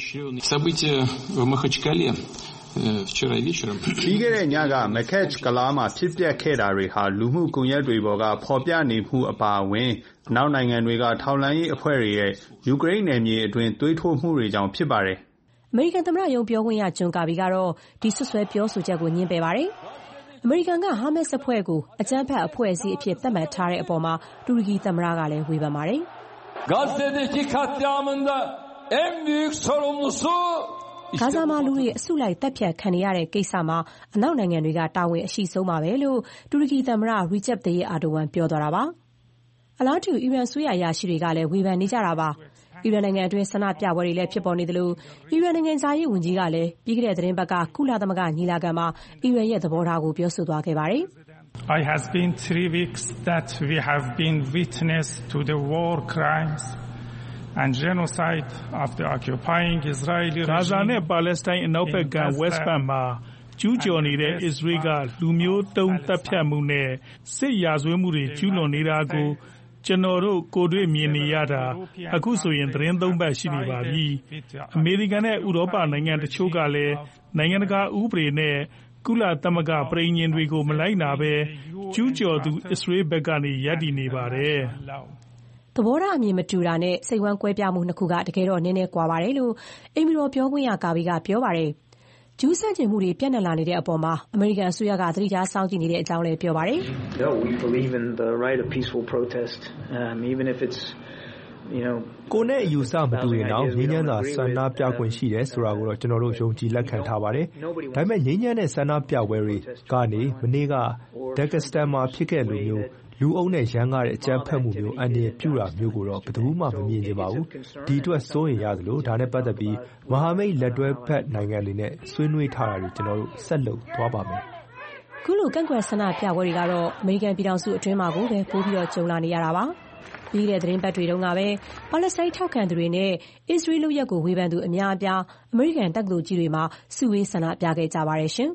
ပြီးခဲ့တဲ့ညကမခက်ချ်ကလာမှာဖြစ်ပျက်ခဲ့တာတွေဟာလူမှုကွန်ရက်တွေပေါ်ကဖော်ပြနေမှုအပါအဝင်အနောက်နိုင်ငံတွေကထောက်လှမ်းရေးအဖွဲ့တွေရဲ့ယူကရိန်းနယ်မြေအတွင်းသွေးထိုးမှုတွေကြောင့်ဖြစ်ပါတယ်။အမေရိကန်သမ္မတရုံးပြောခွင့်ရဂျွန်ကာဘီကတော့ဒီဆွဆွဲပြောဆိုချက်ကိုညှင်းပယ်ပါတယ်။အမေရိကန်ကဟာမတ်စ်အဖွဲ့ကိုအကြမ်းဖက်အဖွဲ့အစည်းအဖြစ်သတ်မှတ်ထားတဲ့အပေါ်မှာတူရကီသမ္မတကလည်းဝေဖန်ပါတယ်။ Gazze'deki katliamında en büyük sorumlusu ဂါဇာမှာလူတွေအစုလိုက်တပ်ဖြတ်ခံနေရတဲ့ကိစ္စမှာအနောက်နိုင်ငံတွေကတာဝန်အရှိဆုံးပါပဲလို့တူရကီသမ္မတရီချက်ပ် Tayyip Erdogan ပြောသွားတာပါ။အလားတူအီရန်အစိုးရအရာရှိတွေကလည်းဝေဖန်နေကြတာပါ။အီရန်နိုင်ငံအတွင်းဆန္ဒပြပွဲတွေလည်းဖြစ်ပေါ်နေသလိုအီရန်နိုင်ငံသားရေးဝန်ကြီးကလည်းပြီးခဲ့တဲ့သတင်းပတ်ကကုလသမဂ္ဂညီလာခံမှာအီရန်ရဲ့သဘောထားကိုပြောဆိုသွားခဲ့ပါတယ်။ It has been three weeks that we have been witness to the war crimes and genocide of the occupying Israeli regime. ဂါဇာနဲ့ပါလက်စတိုင်းအနောက်ဘက်ကဝက်စ်ဘက်မှာကျူးကျော်နေတဲ့အစ္စရေးကလူမျိုးတုံးတပ်ဖြတ်မှုနဲ့စစ်ရာဇဝတ်မှုတွေကျူးလွန်နေတာကိုကျွန်တော်တို့ကိုယ်တွေ့မြင်နေရတာအခုဆိုရင်သတင်းသုံးပတ်ရှိနေပါပြီ။အမေရိကန်နဲ့ဥရောပနိုင်ငံတချို့ကလည်းနိုင်ငံတကာဥပဒေနဲ့ကုလသမဂ္ဂပဋိညာဉ်တွေကိုမလိုက်နာဘဲကျူးကျော်သူအစ္စရေးဘက်ကနေရပ်တည်နေပါတယ်။သဘောထားအမြင်မတူတာနဲ့စိတ်ဝမ်းကွဲပြားမှုနှစ်ခုကတကယ်တော့နည်းနည်းကွာပါတယ်လို့အိမ်ဖြူတော်ပြောခွင့်ရကာဘီကပြောပါတယ်။ဂျူးဆန့်ကျင်မှုတွေပြန့်နှံ့လာနေတဲ့အပေါ်မှာအမေရိကန်အစိုးရကသတိထားစောင့်ကြည့်နေတဲ့အကြောင်းလည်းပြောပါတယ်။ No, we believe in the right of peaceful protest, um, even if it's You know, ကိုယ်နဲ့အယူဆမတူရင်တော့ငြိမ်းချမ်းစွာဆန္ဒပြခွင့်ရှိတယ်ဆိုတာကိုတော့ကျွန်တော်တို့ယုံကြည်လက်ခံထားပါတယ်။ဒါပေမဲ့ငြိမ်းချမ်းတဲ့ဆန္ဒပြပွဲတွေကနေမနေ့ကဒက်ကစတန်မှာဖြစ်ခဲ့လိုမျိုးလူအုပ်နဲ့ရန်ကားတဲ့အကြမ်းဖက်မှုမျိုးအန္တရာယ်ပြုတာမျိုးကိုတော့ဘယ်သူမှမမြင်ချင်ပါဘူး။ဒီအတွက်စိုးရိမ်ရသလိုဒါနဲ့ပတ်သက်ပြီးမဟာမိတ်လက်တွဲဖက်နိုင်ငံတွေနဲ့ဆွေးနွေးထားတာတွေကျွန်တော်တို့ဆက်လုပ်သွားပါမယ်။ခုလိုကန့်ကွက်ဆန္ဒပြပွဲတွေကတော့အမေရိကန်ပြည်ထောင်စုအတွင်းမှာကိုပဲပိုပြီးတော့ကြုံလာနေရတာပါ။ပြီးတဲ့သတင်းပတ်တွေတုန်းကပဲပါလက်စတိုင်းထောက်ခံသူတွေနဲ့အစ္စရေးလုပ်ရက်ကိုဝေဖန်သူအများအပြားအမေရိကန်တက္ကသိုလ်ကြီးတွေမှာစုဝေးဆန္ဒပြခဲ့ကြပါတယ်ရှင်။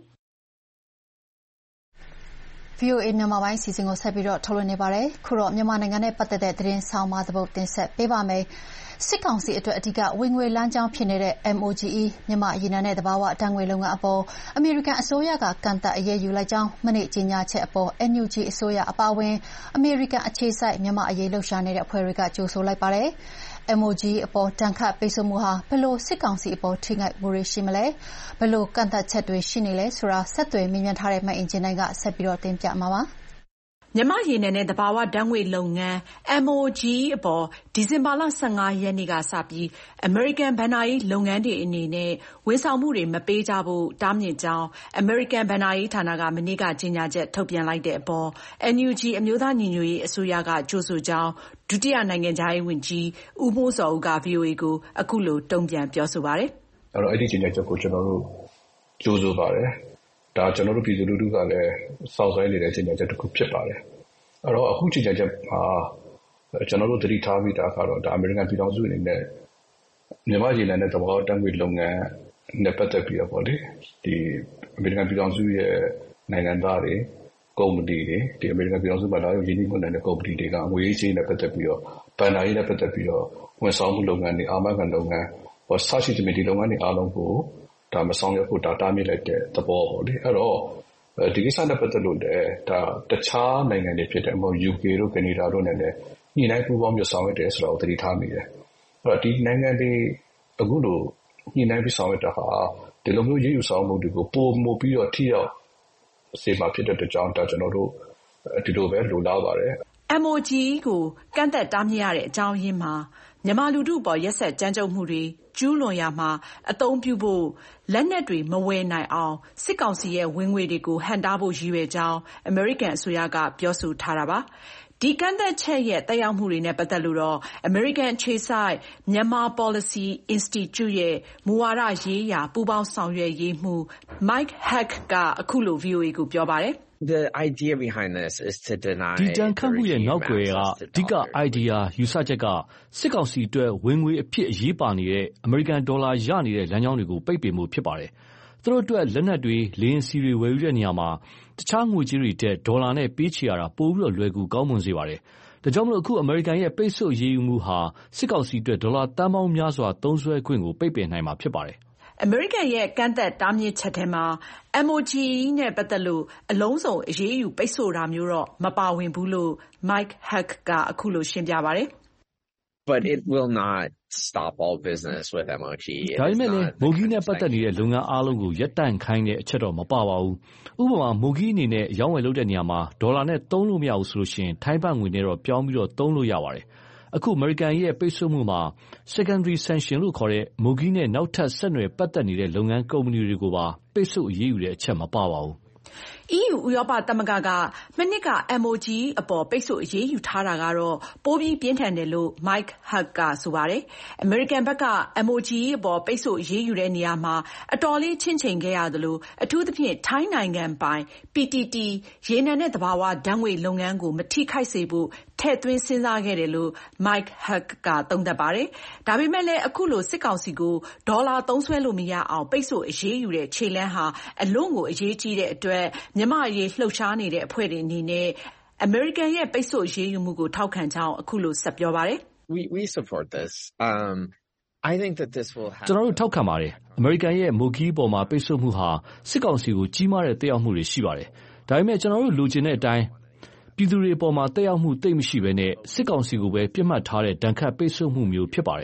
ဗွီအိုအေ မြန်မာပိုင်းစီစဉ်ကိုဆက်ပြီးတော့ထုတ်လွှင့်နေပါတယ်။ခုတော့မြန်မာနိုင်ငံနဲ့ပတ်သက်တဲ့သတင်းဆောင်မသဘုတ်တင်ဆက်ပေးပါမယ်။စစ်ကောင်စီအတွက်အဓိကဝင်ငွေလမ်းကြောင်းဖြစ်နေတဲ့ M O G E မြန်မာရေနံနဲ့သဘာဝဓာတ်ငွေလုပ်ငန်းအပေါ်အမေရိကန်အစိုးရကကန့်သတ်အရေးယူလိုက်ကြောင်းမနေ့ကြေညာချက်အပေါ် N U G အစိုးရအပါအဝင်အမေရိကန်အခြေစိုက်မြန်မာအရေးလှုပ်ရှားနေတဲ့အဖွဲ့တွေကကြိုဆိုလိုက်ပါတယ်။ M O G E အပေါ်တန်ခတ်ပိတ်ဆို့မှုဟာဘယ်လိုစစ်ကောင်စီအပေါ်ထိခိုက်မှုတွေရှိမလဲဘယ်လိုကန့်သတ်ချက်တွေရှိနေလဲဆိုတာဆက်သွယ်မြင်မြန်ထားတဲ့မအင်ဂျင်နိုင်ကဆက်ပြီးတော့တင်ပြမှာပါ။မြန်မာရေနံနဲ့သဘာဝဓာတ်ငွေလုပ်ငန်း M O G E အပေါ်ဒီဇင်ဘာလ၁၅ရက်နေ့ကစပြီးအမေရိကန်ဘဏ္ဍာရေးလုပ်ငန်းတွေအနေနဲ့ဝန်ဆောင်မှုတွေမပေးကြဖို့တားမြစ်ကြောင်းအမေရိကန်ဘဏ္ဍာရေးဌာနကမနေ့ကကြေညာချက်ထုတ်ပြန်လိုက်တဲ့အပေါ် N U G အမျိုးသားညီညွတ်ရေးအစိုးရကကြိုဆိုကြောင်းဒုတိယနိုင်ငံခြားရေးဝန်ကြီးဦးမိုးဇော်ဦးက ဗွီအိုအေကိုအခုလိုတုံ့ပြန်ပြောဆိုပါတယ်။အဲ့တော့အဲ့ဒီကြေညာချက်ကိုကျွန်တော်တို့ကြိုဆိုပါတယ်။ဒါကျွန်တော်တို့ပြည်သူလူထုကလည်းစောင့်ဆိုင်းနေတဲ့ကြေညာချက်တစ်ခုဖြစ်ပါတယ်။အဲ့တော့အခုကြေညာချက်မှာကျွန်တော်တို့သတိထားမိတာကတော့ဒါအမေရိကန်ပြည်ထောင်စုအနေနဲ့မြန်မာရေနံနဲ့သဘာဝဓာတ်ငွေလုပ်ငန်းနဲ့ပတ်သက်ပြီးတော့ပေါ့လေဒီအမေရိကန်ပြည်ထောင်စုရဲ့နိုင်ငံသားတွေကုမ္ပဏီတွေဒီအမေရိကန်ပြည်ထောင်စုမှာလာရောက်ရင်းနှီးမြှုပ်နှံတဲ့ကုမ္ပဏီတွေကငွေရေးကြေးနဲ့ပတ်သက်ပြီးတော့ဘဏ္ဍာရေးနဲ့ပတ်သက်ပြီးတော့ဝန်ဆောင်မှုလုပ်ငန်းတွေအာမခံလုပ်ငန်းဟောဆက်ရှိတဲ့ဒီလုပ်ငန်းတွေအားလုံးကိုဒါမဆောင်ရွက်ဖို့ဒါတားမြစ်လိုက်တဲ့သဘောပေါ့လေအဲ့တော့ဒီကိစ္စနဲ့ပတ်သက်လို့လည်းဒါတခြားနိုင်ငံတွေဖြစ်တဲ့ဟို U K တို့ကနေဒါတို့နဲ့လည်းညှိနှိုင်းပူးပေါင်းပြီးဆောင်ရွက်တယ်ဆိုတာကိုသတိထားမိတယ်အဲ့တော့ဒီနိုင်ငံတွေအခုလိုညှိနှိုင်းပြီးဆောင်ရွက်တာဟာဒီလိုမျိုးရည်ယူဆောင်မှုတွေကိုပိုမိုပြီးတော့ထိရောက်စေမှာဖြစ်တဲ့ကြောင်းဒါကျွန်တော်တို့ဒီလိုပဲလိုလားပါတယ် M O G E ကိုကန့်သက်တားမြစ်ရတဲ့အကြောင်းရင်းမှာမြန်မာလူထုပေါ်ရက်စက်ကြမ်းကြုတ်မှုတွေကျူးလွန်ရာမှာအသုံးပြုဖို့လက်နက်တွေမဝယ်နိုင်အောင်စစ်ကောင်စီရဲ့ဝင်ငွေတွေကိုဟန့်တားဖို့ရည်ရွယ်ကြောင်းအမေရိကန်အစိုးရကပြောဆိုထားတာပါ။ဒီကန့်သက်ချက်ရဲ့သက်ရောက်မှုတွေနဲ့ပတ်သက်လို့တော့အမေရိကန်အခြေစိုက် Myanmar Policy Institute ရဲ့မူဝါဒရေးရာပူးပေါင်းဆောင်ရွက်ရေးမှူး Mike Hack ကအခုလို ဗွီအိုအေကိုပြောပါတယ်။ The idea behind this is to deny ဒီတန်ခတ်မှုရဲ့နောက်ွယ်ကအဓိက idea ယူဆချက်ကစစ်ကောင်စီအတွက်ဝင်ငွေအဖြစ်အရေးပါနေတဲ့အမေရိကန်ဒေါ်လာရနေတဲ့လမ်းကြောင်းတွေကိုပိတ်ပင်မှုဖြစ်ပါတယ်။သူတို့အတွက်လက်နက်တွေလေယာဉ်စီတွေဝယ်ယူတဲ့နေရာမှာတခြားငွေကြေးတွေတက်ဒေါ်လာနဲ့ပေးချေရတာပိုပြီးတော့လွယ်ကူကောင်းမွန်စေပါတယ်။ဒါကြောင့်မလို့အခုအမေရိကန်ရဲ့ပိတ်ဆို့ရေးယူမှုဟာစစ်ကောင်စီအတွက်ဒေါ်လာတန်ပေါင်းများစွာသုံးစွဲခွင့်ကိုပိတ်ပင်နိုင်မှာဖြစ်ပါတယ်။အမေရိကန်ရဲ့ကန့်သက်တားမြစ်ချက်ထဲမှာ M O G E နဲ့ပတ်သက်လို့အလုံးစုံအရေးယူပိတ်ဆို့တာမျိုးတော့မပါဝင်ဘူးလို့ Mike Hack ကအခုလိုရှင်းပြပါတယ်။ But it will not stop all business with M O G E. ဒါပေမဲ့လည်းမိုဂီနဲ့ပတ်သက်နေတဲ့လုပ်ငန်းအားလုံးကိုရပ်တန့်ခိုင်းတဲ့အချက်တော့မပါပါဘူး။ဥပမာမိုဂီအနေနဲ့ရောင်းဝယ်လုပ်တဲ့နေရာမှာဒေါ်လာနဲ့သုံးလို့မရဘူးဆိုလို့ရှိရင်ထိုင်းဘတ်ငွေနဲ့တော့ပြောင်းပြီးတော့သုံးလို့ရပါတယ်။အခုအမေရိကန်ရဲ့ပိတ်ဆို့မှုမှာ secondary sanction လို့ခေါ်တဲ့မိုဂီနဲ့နောက်ထပ်ဆက်နွယ်ပတ်သက်နေတဲ့လုပ်ငန်းကုမ္ပဏီတွေကိုပါပိတ်ဆို့အရေးယူတဲ့အချက်မပါပါဘူး။ E U ဥရောပသမဂ္ဂကမနှစ်က M O G E အပေါ်ပိတ်ဆို့အရေးယူထားတာကတော့ပိုပြီးပြင်းထန်တယ်လို့ Mike Hack ကဆိုပါတယ်။အမေရိကန်ဘက်က M O G E အပေါ်ပိတ်ဆို့အရေးယူတဲ့နေရာမှာအတော်လေးချင့်ချိန်ခဲ့ရသလိုအထူးသဖြင့်ထိုင်းနိုင်ငံပိုင် P T T ရေနံနဲ့သဘာဝဓာတ်ငွေလုပ်ငန်းကိုမထိခိုက်စေဖို့ထည့်သွင်းစဉ်းစားခဲ့တယ်လို့ Mike Hack ကသုံးသပ်ပါတယ်။ဒါပေမဲ့လည်းအခုလိုစစ်ကောင်စီကိုဒေါ်လာသုံးစွဲလို့မရအောင်ပိတ်ဆို့အရေးယူတဲ့ခြေလှမ်းဟာအလွန်ကိုအရေးကြီးတဲ့အတွက်မြန်မာအရေးလှုပ်ရှားနေတဲ့အဖွဲ့တွေအနေနဲ့အမေရိကန်ရဲ့ပိတ်ဆို့အရေးယူမှုကိုထောက်ခံကြောင်းအခုလိုဆက်ပြောပါတယ်။ We we support this. Um I think that this will happen. ကျွန်တော်တို့ထောက်ခံပါတယ်။အမေရိကန်ရဲ့မိုဂီပေါ်မှာပိတ်ဆို့မှုဟာစစ်ကောင်စီကိုကြီးမားတဲ့သက်ရောက်မှုတွေရှိပါတယ်။ဒါပေမဲ့ကျွန်တော်တို့လိုချင်တဲ့အတိုင်းပြည်သူတွေအပေါ်မှာတက်ရောက်မှုတိတ်မရှိဘဲနဲ့စစ်ကောင်စီကိုပဲပြစ်မှတ်ထားတဲ့ဒဏ်ခတ်ပိတ်ဆို့မှုမျိုးဖြစ်ပါတယ်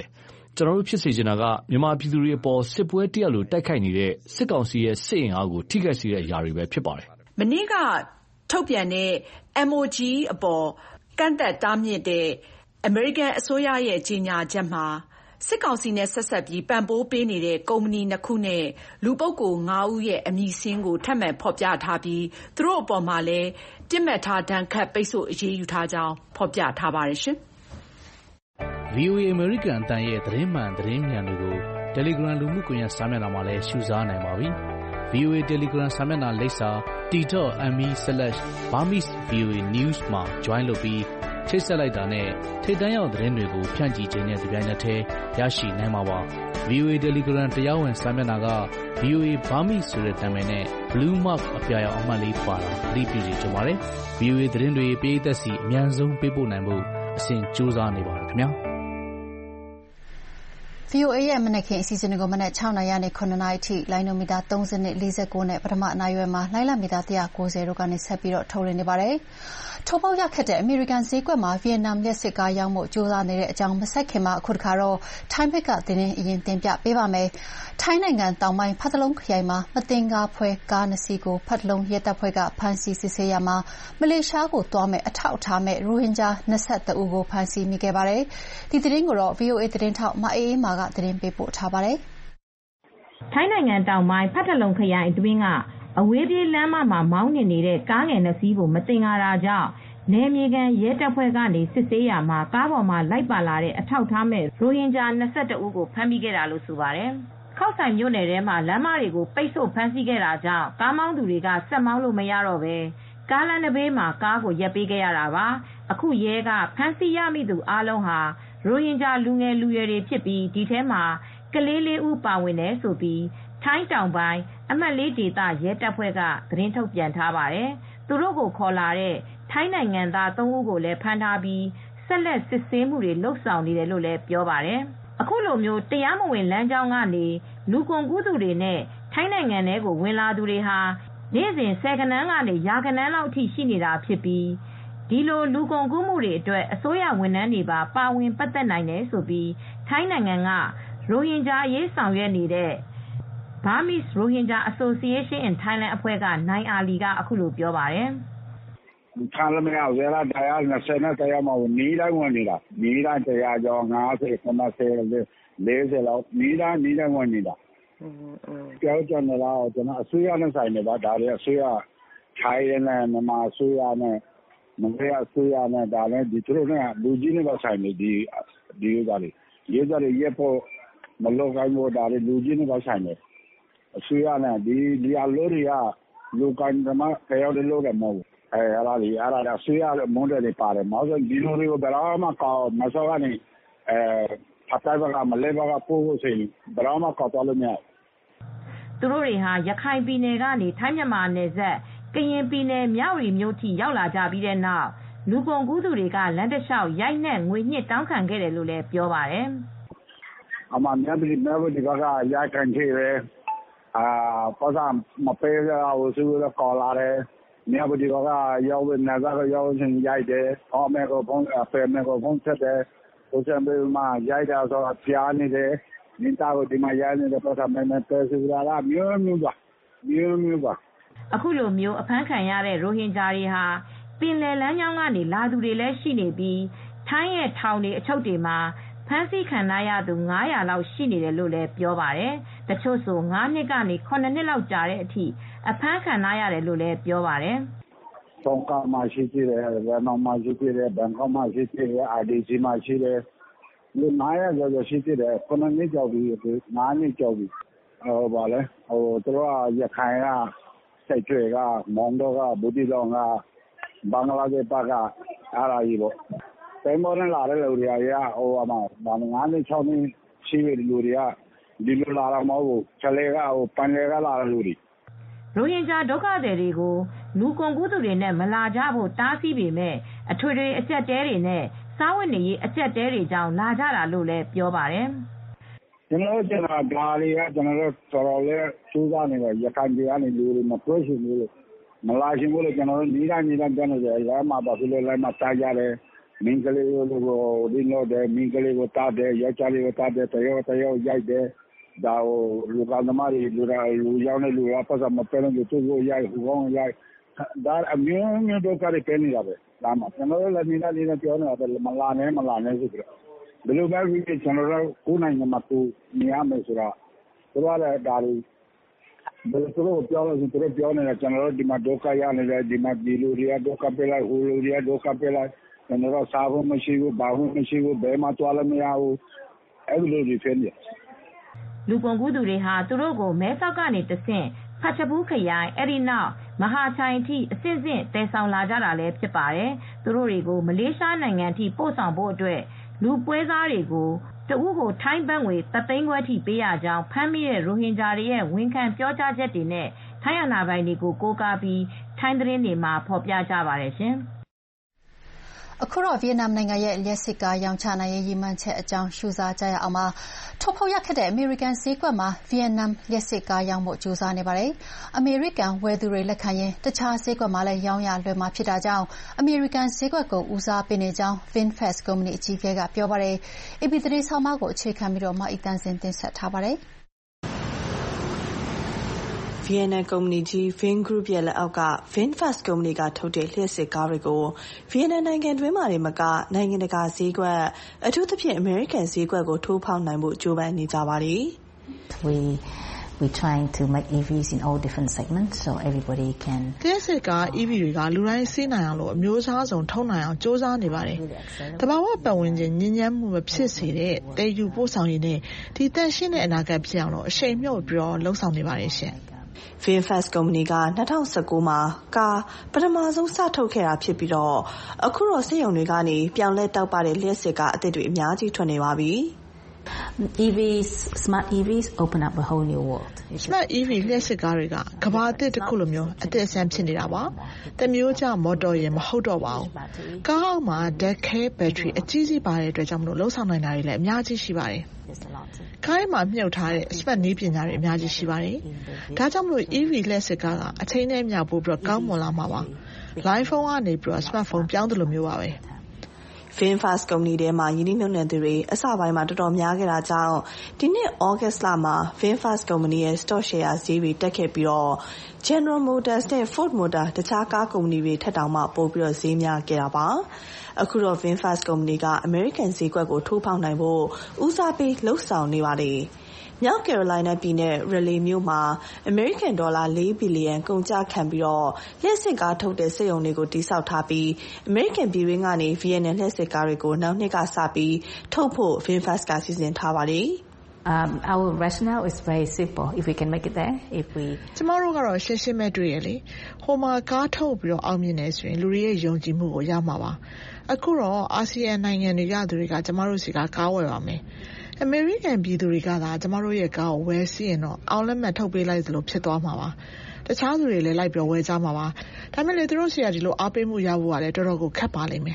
ကျွန်တော်တို့ဖြစ်စေချင်တာကမြန်မာပြည်သူတွေအပေါ်စစ်ပွဲတစ်ရပ်လိုတိုက်ခိုက်နေတဲ့စစ်ကောင်စီရဲ့စစ်အင်အားကိုထိခိုက်စေတဲ့အရာတွေပဲဖြစ်ပါတယ်။မနေ့ကထုတ်ပြန်တဲ့ M O G အပေါ်ကန့်သတ်တားမြစ်တဲ့အမေရိကန်အစိုးရရဲ့ကြေညာချက်မှာစစ်ကောင်စီနဲ့ဆက်ဆက်ပြီးပံ့ပိုးပေးနေတဲ့ကုမ္ပဏီနှစ်ခုနဲ့လူပုဂ္ဂိုလ်ငါးဦးရဲ့အမည်စာရင်းကိုထပ်မံဖော်ပြထားပြီးသူတို့အပေါ်မှာလည်းပစ်မှတ်ထားဒဏ်ခတ်ပိတ်ဆို့အရေးယူထားကြောင်းဖော်ပြထားပါတယ်ရှင်။ V O A အမေရိကန်အသံရဲ့သတင်းမှန်သတင်းမြန်တွေကို Telegram လူမှုကွန်ရက်စာမျက်နှာမှာလည်းရှုစားနိုင်ပါပြီ။ V O A Telegram စာမျက်နှာလိပ်စာ t dot m e slash burmese v o a news မှာ join လုပ်ပြီးချိတ်ဆက်လိုက်တာနဲ့ထိပ်တန်းရောက်သတင်းတွေကိုဖြန့်ချီခြင်းနဲ့တပြိုင်နက်တည်းရရှိနိုင်မှာပါ။ V O A Telegram တရားဝင်စာမျက်နှာက V O A Burmese ဆိုတဲ့နာမည်နဲ့ Blue Mark အပြာရောင်အမှတ်လေးပါတာသတိပြုစီကြပါတယ်။ V O A သတင်းတွေပရိသတ်စီအမြန်ဆုံးပေးပို့နိုင်ဖို့အစဉ်ကြိုးစားနေပါတယ်ခင်ဗျာ။ V O A ရဲ့မနက်ခင်းအစီအစဉ်တွေကိုမနက်၆နာရီကနေ၇နာရီအထိလိုင်းနိုမီတာ၃၀နဲ့၄၉နဲ့ပထမအနာရီဝက်မှာလိုင်းလမီတာ၁၉၀တို့ကနေဆက်ပြီးတော့ထုတ်လွှင့်နေပါတယ်။ထိုးပေါက်ရခက်တဲ့အမေရိကန်ဈေးကွက်မှာဗီယက်နမ်လျှပ်စစ်ကားရောင်းဖို့ကြိုးစားနေတဲ့အကြောင်းမဆက်ခင်မှာအခုတခါတော့ထိုင်းဘက်ကသတင်းအရင်တင်ပြပေးပါမယ်။ထိုင်းနိုင်ငံတောင်ပိုင်းဖတ်တလုံးခရိုင်မှာမသင်္ကာဖွယ်ကားနှစ်စီးကိုဖတ်တလုံးရဲတပ်ဖွဲ့ကဖမ်းဆီးစစ်ဆေးရမှာမလေးရှားကိုသွားမဲ့အထောက်အထားမဲ့ရိုဟင်ဂျာ၂၁ဦးကိုဖမ်းဆီးမိခဲ့ပါတယ်။ဒီသတင်းကိုတော့ V O A သတင်းထောက်မအေးအေးမာကသတင်းပေးပို့ထားပါတယ်။ထိုင်းနိုင်ငံတောင်ပိုင်းဖတ်တလုံခရိုင်အတွင်းကအဝေးပြေးလမ်းမမှာမောင်းနေတဲ့ကားငယ်နှစ်စီးကိုမသင်္ကာတာကြောင့်နယ်မြေခံရဲတပ်ဖွဲ့ကနေစစ်ဆေးရမှာကားပေါ်မှာလိုက်ပါလာတဲ့အထောက်ထားမဲ့ရိုဟင်ဂျာ၂၁ဦးကိုဖမ်းမိခဲ့တာလို့ဆိုပါတယ်။ခောက်ဆိုင်မြို့နယ်ထဲမှာလမ်းမတွေကိုပိတ်ဆို့ဖမ်းဆီးခဲ့တာကြောင့်ကားမောင်းသူတွေကဆက်မောင်းလို့မရတော့ပဲကားလမ်းတစ်ဘေးမှာကားကိုရပ်ပေးခဲ့ရတာပါ။အခုရဲကဖမ်းဆီးရမိသူအားလုံးဟာရိုဟင်ဂျာလူငယ်လူရွယ်တွေဖြစ်ပြီးဒီထဲမှာကလေးလေးဦးပါဝင်တယ်ဆိုပြီးထိုင်းတောင်ပိုင်းအမှတ်လေးဒေသရဲတပ်ဖွဲ့ကသတင်းထုတ်ပြန်ထားပါတယ်။သူတို့ကိုခေါ်လာတဲ့ထိုင်းနိုင်ငံသားသုံးဦးကိုလည်းဖမ်းထားပြီးဆက်လက်စစ်ဆေးမှုတွေလုပ်ဆောင်နေတယ်လို့လည်းပြောပါတယ်။အခုလိုမျိုးတရားမဝင်လမ်းကြောင်းကနေလူကုန်ကူးသူတွေနဲ့ထိုင်းနိုင်ငံထဲကိုဝင်လာသူတွေဟာနေ့စဉ်ဆယ်ဂဏန်းကနေရာဂဏန်းလောက်အထိရှိနေတာဖြစ်ပြီးဒီလိုလူကုန်ကူးမှုတွေအတွက်အစိုးရဝန်ထမ်းတွေပါပါဝင်ပတ်သက်နိုင်တယ်ဆိုပြီးထိုင်းနိုင်ငံကရိုဟင်ဂျာအရေးဆောင်ရွက်နေတဲ့ Burmese Rohingya Association in Thailand အဖွဲ့ကနိုင်အာလီကအခုလိုပြောပါတယ်။ထားလို့မရဘူးလေတရား၂၀နဲ့တရားမဝင်နီးတိုင်းဝင်နေတာနီးတိုင်းတရားကျော်၅၀ ၇၀ ၄၀လောက်နီးတိုင်းနီးတိုင်းဝင်နေတာပြောကြတယ်လားကျွန်တော်အစိုးရနဲ့ဆိုင်နေပါဒါတွေအစိုးရထိုင်းနဲ့မြန်မာအစိုးရနဲ့မလေးအစိုးရနဲ့ဒါလည်းဒီသူတို့ကလူကြီးနဲ့ပါဆိုင်နေဒီဒီဥစ္စာတွေရေးကြရရဲ့ပေါ်မလောက်ကိုင်းမို့ဒါလည်းလူကြီးနဲ့ပါဆိုင်နေအစိုးရနဲ့ဒီဒီအလို့ရလူကိုင်းကမှကြောက်တယ်လို့လည်းမဟုတ်အဲအဲ့ဒါကြီးအဲ့ဒါအစိုးရမွန်းတယ်ပါတယ်မဟုတ်ဒီလိုတွေကိုဘယ်တော့မှကောက်မစောကနေအဲဖတ်တိုင်းကမလေးဘကပို့ဖို့ဆိုရင်ဘယ်တော့မှကောက်တော့လို့မရသူတို့တွေဟာရခိုင်ပြည်နယ်ကနေထိုင်းမြန်မာနယ်စပ်ကရင်ပြည်နယ်မြဝတီမြို့ထိရောက်လာကြပြီးတဲ့နောက်လူကုန်ကူးသူတွေကလမ်းတစ်လျှောက်ရိုက်နှက်ငွေညှစ်တောင်းခံခဲ့တယ်လို့လည်းပြောပါတယ်အမှန်များပြီးမြဝတီဘကရိုက်ခံခဲ့တယ်အာပတ်စံမပေးရဘူးဆိုတော့ခေါ်လာတယ်မြဝတီဘကရောက်နေနာကရောက်ချင်းရိုက်တယ်ဟောမဲကိုဖုန်းအဖေမဲကိုဖုန်းဆက်တယ်ဟိုစံပေးမှရိုက်တာဆိုတော့ပြားနေတယ်နင်တာကိုဒီမှာရိုက်နေတဲ့ပတ်စံမဲမဲပဲဆိုရတာမျိုးမျိုးပါမျိုးမျိုးပါအခုလိုမျိုးအဖမ်းခံရတဲ့ရိုဟင်ဂျာတွေဟာပင်လယ်လမ်းကြောင်းကနေလာသူတွေလည်းရှိနေပြီးထိုင်းရဲ့ထောင်တွေအချုပ်တွေမှာဖမ်းဆီးခံရသူ၅၀၀လောက်ရှိနေတယ်လို့လည်းပြောပါတယ်။တချို့ဆို၅နှစ်ကနေ၇နှစ်လောက်ကြာတဲ့အထိအဖမ်းခံရတယ်လို့လည်းပြောပါတယ်။တောင်ကမှရှိသေးတယ်၊ဗန်နောင်မှရှိသေးတယ်၊ဘန်ကောက်မှရှိသေးတယ်၊အာဒီစီမှရှိတယ်။လူ၅၀၀ကျော်ကျော်ရှိသေးတယ်။၇နှစ်ကျော်ပြီ၅နှစ်ကျော်ပြီ။ဟိုပါလေဟိုသူတို့ကရခိုင်ကစိတ်တွေကမောင်တော့ကဘူတီတော်ကဘင်္ဂလားဒေ့ရှ်ဘက်ကအားလာကြီးပေါ့တိမ်မောနဲ့လာတဲ့လူတွေကဟိုအမှဒါငါးနှစ်၆နှစ်ရှိတဲ့လူတွေကဒီလိုလာတော့မဟုတ်ဘူးချလေကဟိုပန်လေကလာတဲ့လူတွေရိုဟင်ဂျာဒုက္ခသည်တွေကိုလူကုန်ကူးသူတွေနဲ့မလာကြဖို့တားဆီးပေမဲ့အထွေထွေအကျက်တဲတွေနဲ့စားဝတ်နေရေးအကျက်တဲတွေကြောင့်လာကြတာလို့လည်းပြောပါတယ်ကျွန်တော်ကျွန်တော်ဒါတွေကကျွန်တော်တို့တော်တော်လေးစူးစမ်းနေတယ်ရခိုင်ပြည်ကနေလူတွေမပြောရှင်ဘူးလို့မလာရှင်ဘူးလို့ကျွန်တော်တို့ညီတိုင်းညီတိုင်းပြောနေကြတယ်လမ်းမှာပါဖြစ်လို့လမ်းမှာတားကြတယ်မင်းကလေးကိုဒီလိုတဲ့မင်းကလေးကိုတားတယ်ယောက်ျားလေးကိုတားတယ်တယောက်တယောက်ရိုက်တယ်ဒါကိုလူကသမားတွေလူကလူရောက်နေလူကပတ်စံမပဲလို့သူကိုရိုက်ဟိုကောင်းရိုက်ဒါအမျိုးမျိုးတော့ကလည်းပဲနေတာပဲဒါမှကျွန်တော်တို့လည်းနေနေနေပြောနေတာပဲမလာနဲ့မလာနဲ့ဆိုပြီးတော့ဘယ်လိုပဲဖြစ်ကျွန်တော်တို့ကိုယ်နိုင်ငံမှာကိုနေရမယ်ဆိုတော့သူကလည်းဒါတွေဘယ်လိုပြောလို့ဆိုသူတို့ပြောနေတာကျွန်တော်တို့ဒီမှာဒုက္ခရနေတယ်ဒီမှာဒီလူတွေကဒုက္ခပေးလိုက်ဟိုလူတွေကဒုက္ခပေးလိုက်ကျွန်တော်တို့စားဖို့မရှိဘူးဘာဖို့မရှိဘူးဘယ်မှသွားလို့မရဘူးအဲ့လိုတွေဖြစ်နေလူကုန်ကူးသူတွေဟာသူတို့ကိုမဲဆောက်ကနေတဆင့်ဖတ်ချဘူးခရိုင်အဲ့ဒီနောက်မဟာချိုင်အထိအစစ်အစစ်တဲဆောင်လာကြတာလည်းဖြစ်ပါတယ်သူတို့တွေကိုမလေးရှားနိုင်ငံအထိပို့ဆောင်ဖို့အတွက်လူပွဲစားတွေကိုတဦးကိုထိုင်းဘတ်ငွေတသိန်းခွဲထိပေးရကြောင်းဖမ်းမိတဲ့ရိုဟင်ဂျာတွေရဲ့ဝန်ခံပြောကြားချက်တွေနဲ့ထိုင်းအာဏာပိုင်တွေကိုကိုးကားပြီးထိုင်းသတင်းတွေမှာဖော်ပြကြပါတယ်ရှင်အခုတော့ဗီယက်နမ်နိုင်ငံရဲ့လျှပ်စစ်ကားရောင်းချနိုင်ရေးရည်မှန်းချက်အကြောင်းရှုစားကြရအောင်ပါထုတ်ဖော်ရခက်တဲ့အမေရိကန်ဈေးကွက်မှာဗီယက်နမ်လျှပ်စစ်ကားရောင်းဖို့ကြိုးစားနေပါတယ်အမေရိကန်ဝယ်သူတွေလက်ခံရင်တခြားဈေးကွက်မှာလည်းရောင်းရလွယ်မှာဖြစ်တာကြောင့်အမေရိကန်ဈေးကွက်ကိုဦးစားပေးနေကြောင်း VinFast ကုမ္ပဏီအကြီးအကဲကပြောပါတယ် အေပီ သတင်းဆောင်းပါးကိုအခြေခံပြီးတော့မအီတန်စင်တင်ဆက်ထားပါတယ်ဗီယက်နမ်ကုမ္ပဏီကြီး Vingroup ရဲ့လက်အောက်က VinFast ကုမ္ပဏီကထုတ်တဲ့လျှပ်စစ်ကားတွေကိုဗီယက်နမ်နိုင်ငံတွင်းမှာတင်မကနိုင်ငံတကာဈေးကွက်အထူးသဖြင့်အမေရိကန်ဈေးကွက်ကိုထိုးဖောက်နိုင်ဖို့ကြိုးပမ်းနေကြပါတယ်။ We we trying to make E Vs in all different segments so everybody can လျှပ်စစ်ကား E V တွေကလူတိုင်းစီးနိုင်အောင်လို့အမျိုးအစားစုံထုတ်နိုင်အောင်စ조사နေပါတယ်။တဘာဝပတ်ဝန်းကျင်ညဉ့်ညမ်းမှုမဖြစ်စေတဲ့တည်ယူပို့ဆောင်ရေးနဲ့ဒီတန်ရှင်းတဲ့အနာဂတ်ဖြစ်အောင်လို့အရှိန်မြှုပ်ပြီးတော့လှုံ့ဆော်နေပါတယ်ရှင်။ VinFast ကုမ္ပဏီက၂၀၁၉မှာကားပထမဆုံးစထုတ်ခဲ့တာဖြစ်ပြီးတော့အခုတော့စက်ရုံတွေကနေပြောင်းလဲတောက်ပတဲ့လျှပ်စစ်ကားအသစ်တွေအများကြီးထွက်နေပါပြီ။ E Vs smart E Vs open up a whole new world. Smart E V လျှပ်စစ်ကားတွေကကမ္ဘာအသစ်တစ်ခုလိုမျိုးအသစ်အဆန်းဖြစ်နေတာပါ။တမျိုးကြောင့်မော်တော်ယာဉ်မဟုတ်တော့ပါဘူး။ကားအောက်မှာ ဓာတ်ခဲဘက်ထရီအကြီးကြီးပါတဲ့အတွက်ကြောင့်မလို့လှုပ်ဆောင်နိုင်တာတွေလည်းအများကြီးရှိပါတယ်။ကားထဲမှာမြှုပ်ထားတဲ့ smart နည်းပညာတွေအများကြီးရှိပါတယ်။ဒါကြောင့်မလို့ E V လျှပ်စစ်ကားကအချိန်နဲ့မျှပို့ပြီးတော့ကောင်းမွန်လာမှာပါ။ line phone ကနေပြီးတော့ smartphone ပြောင်းတယ်လို့မျိုးပါပဲ။ VinFast ကုမ္ပဏီထဲမှာယင်းနှိမ့်နှံသူတွေအစပိုင်းမှာတော်တော်များခဲ့တာကြောင့်ဒီနှစ် August လမှာ VinFast ကုမ္ပဏီရဲ့ stock share ဈေးတွေတက်ခဲ့ပြီးတော့ General Motors နဲ့ Ford Motor တခြားကားကုမ္ပဏီတွေထက်တောင်မှပိုပြီးတော့ဈေးများခဲ့တာပါအခုတော့ VinFast ကုမ္ပဏီက American ဈေးကွက်ကိုထိုးဖောက်နိုင်ဖို့ဦးစားပေးလှုပ်ဆောင်နေပါတယ်မြောက်ကယ်ရိုလိုင်းနာပြည်နယ် Raleigh မြို့မှာ American ဒေါ်လာ၄ဘီလီယံကုန်ကျခံပြီးတော့လျှပ်စစ်ကားထုတ်တဲ့စက်ရုံတွေကိုတည်ဆောက်ထားပြီး American ပြည်တွင်းကနေ Vietnam လျှပ်စစ်ကားတွေကိုနောက်နှစ်ကစပြီးထုတ်ဖို့ VinFast ကစီစဉ်ထားပါတယ်။ Um, our rationale is very simple. If we can make it there, if we ကျမတို့ကတော့ရှင်းရှင်းပဲတွေ့ရလေဟိုမှာကားထုတ်ပြီးတော့အောင်မြင်နေဆိုရင်လူတွေရဲ့ယုံကြည်မှုကိုရမှာပါအခုတော့အာဆီယံနိုင်ငံတွေကသူတွေကကျမတို့စီကကားဝယ်ပါမယ်အမေရိကန်ပြည်သူတွေကသာကျမတို့ရဲ့ကားကိုဝယ်စီးရင်တော့အောင်လက်မှတ်ထုတ်ပေးလိုက်သလိုဖြစ်သွားမှာပါတခြားသူတွေလည်းလိုက်ပြောဝယ်ကြမှာပါဒါပေမဲ့လေသူတို့စီကဒီလိုအားပေးမှုရဖို့ကလည်းတော်တော်ကိုခက်ပါလိမ့်မယ်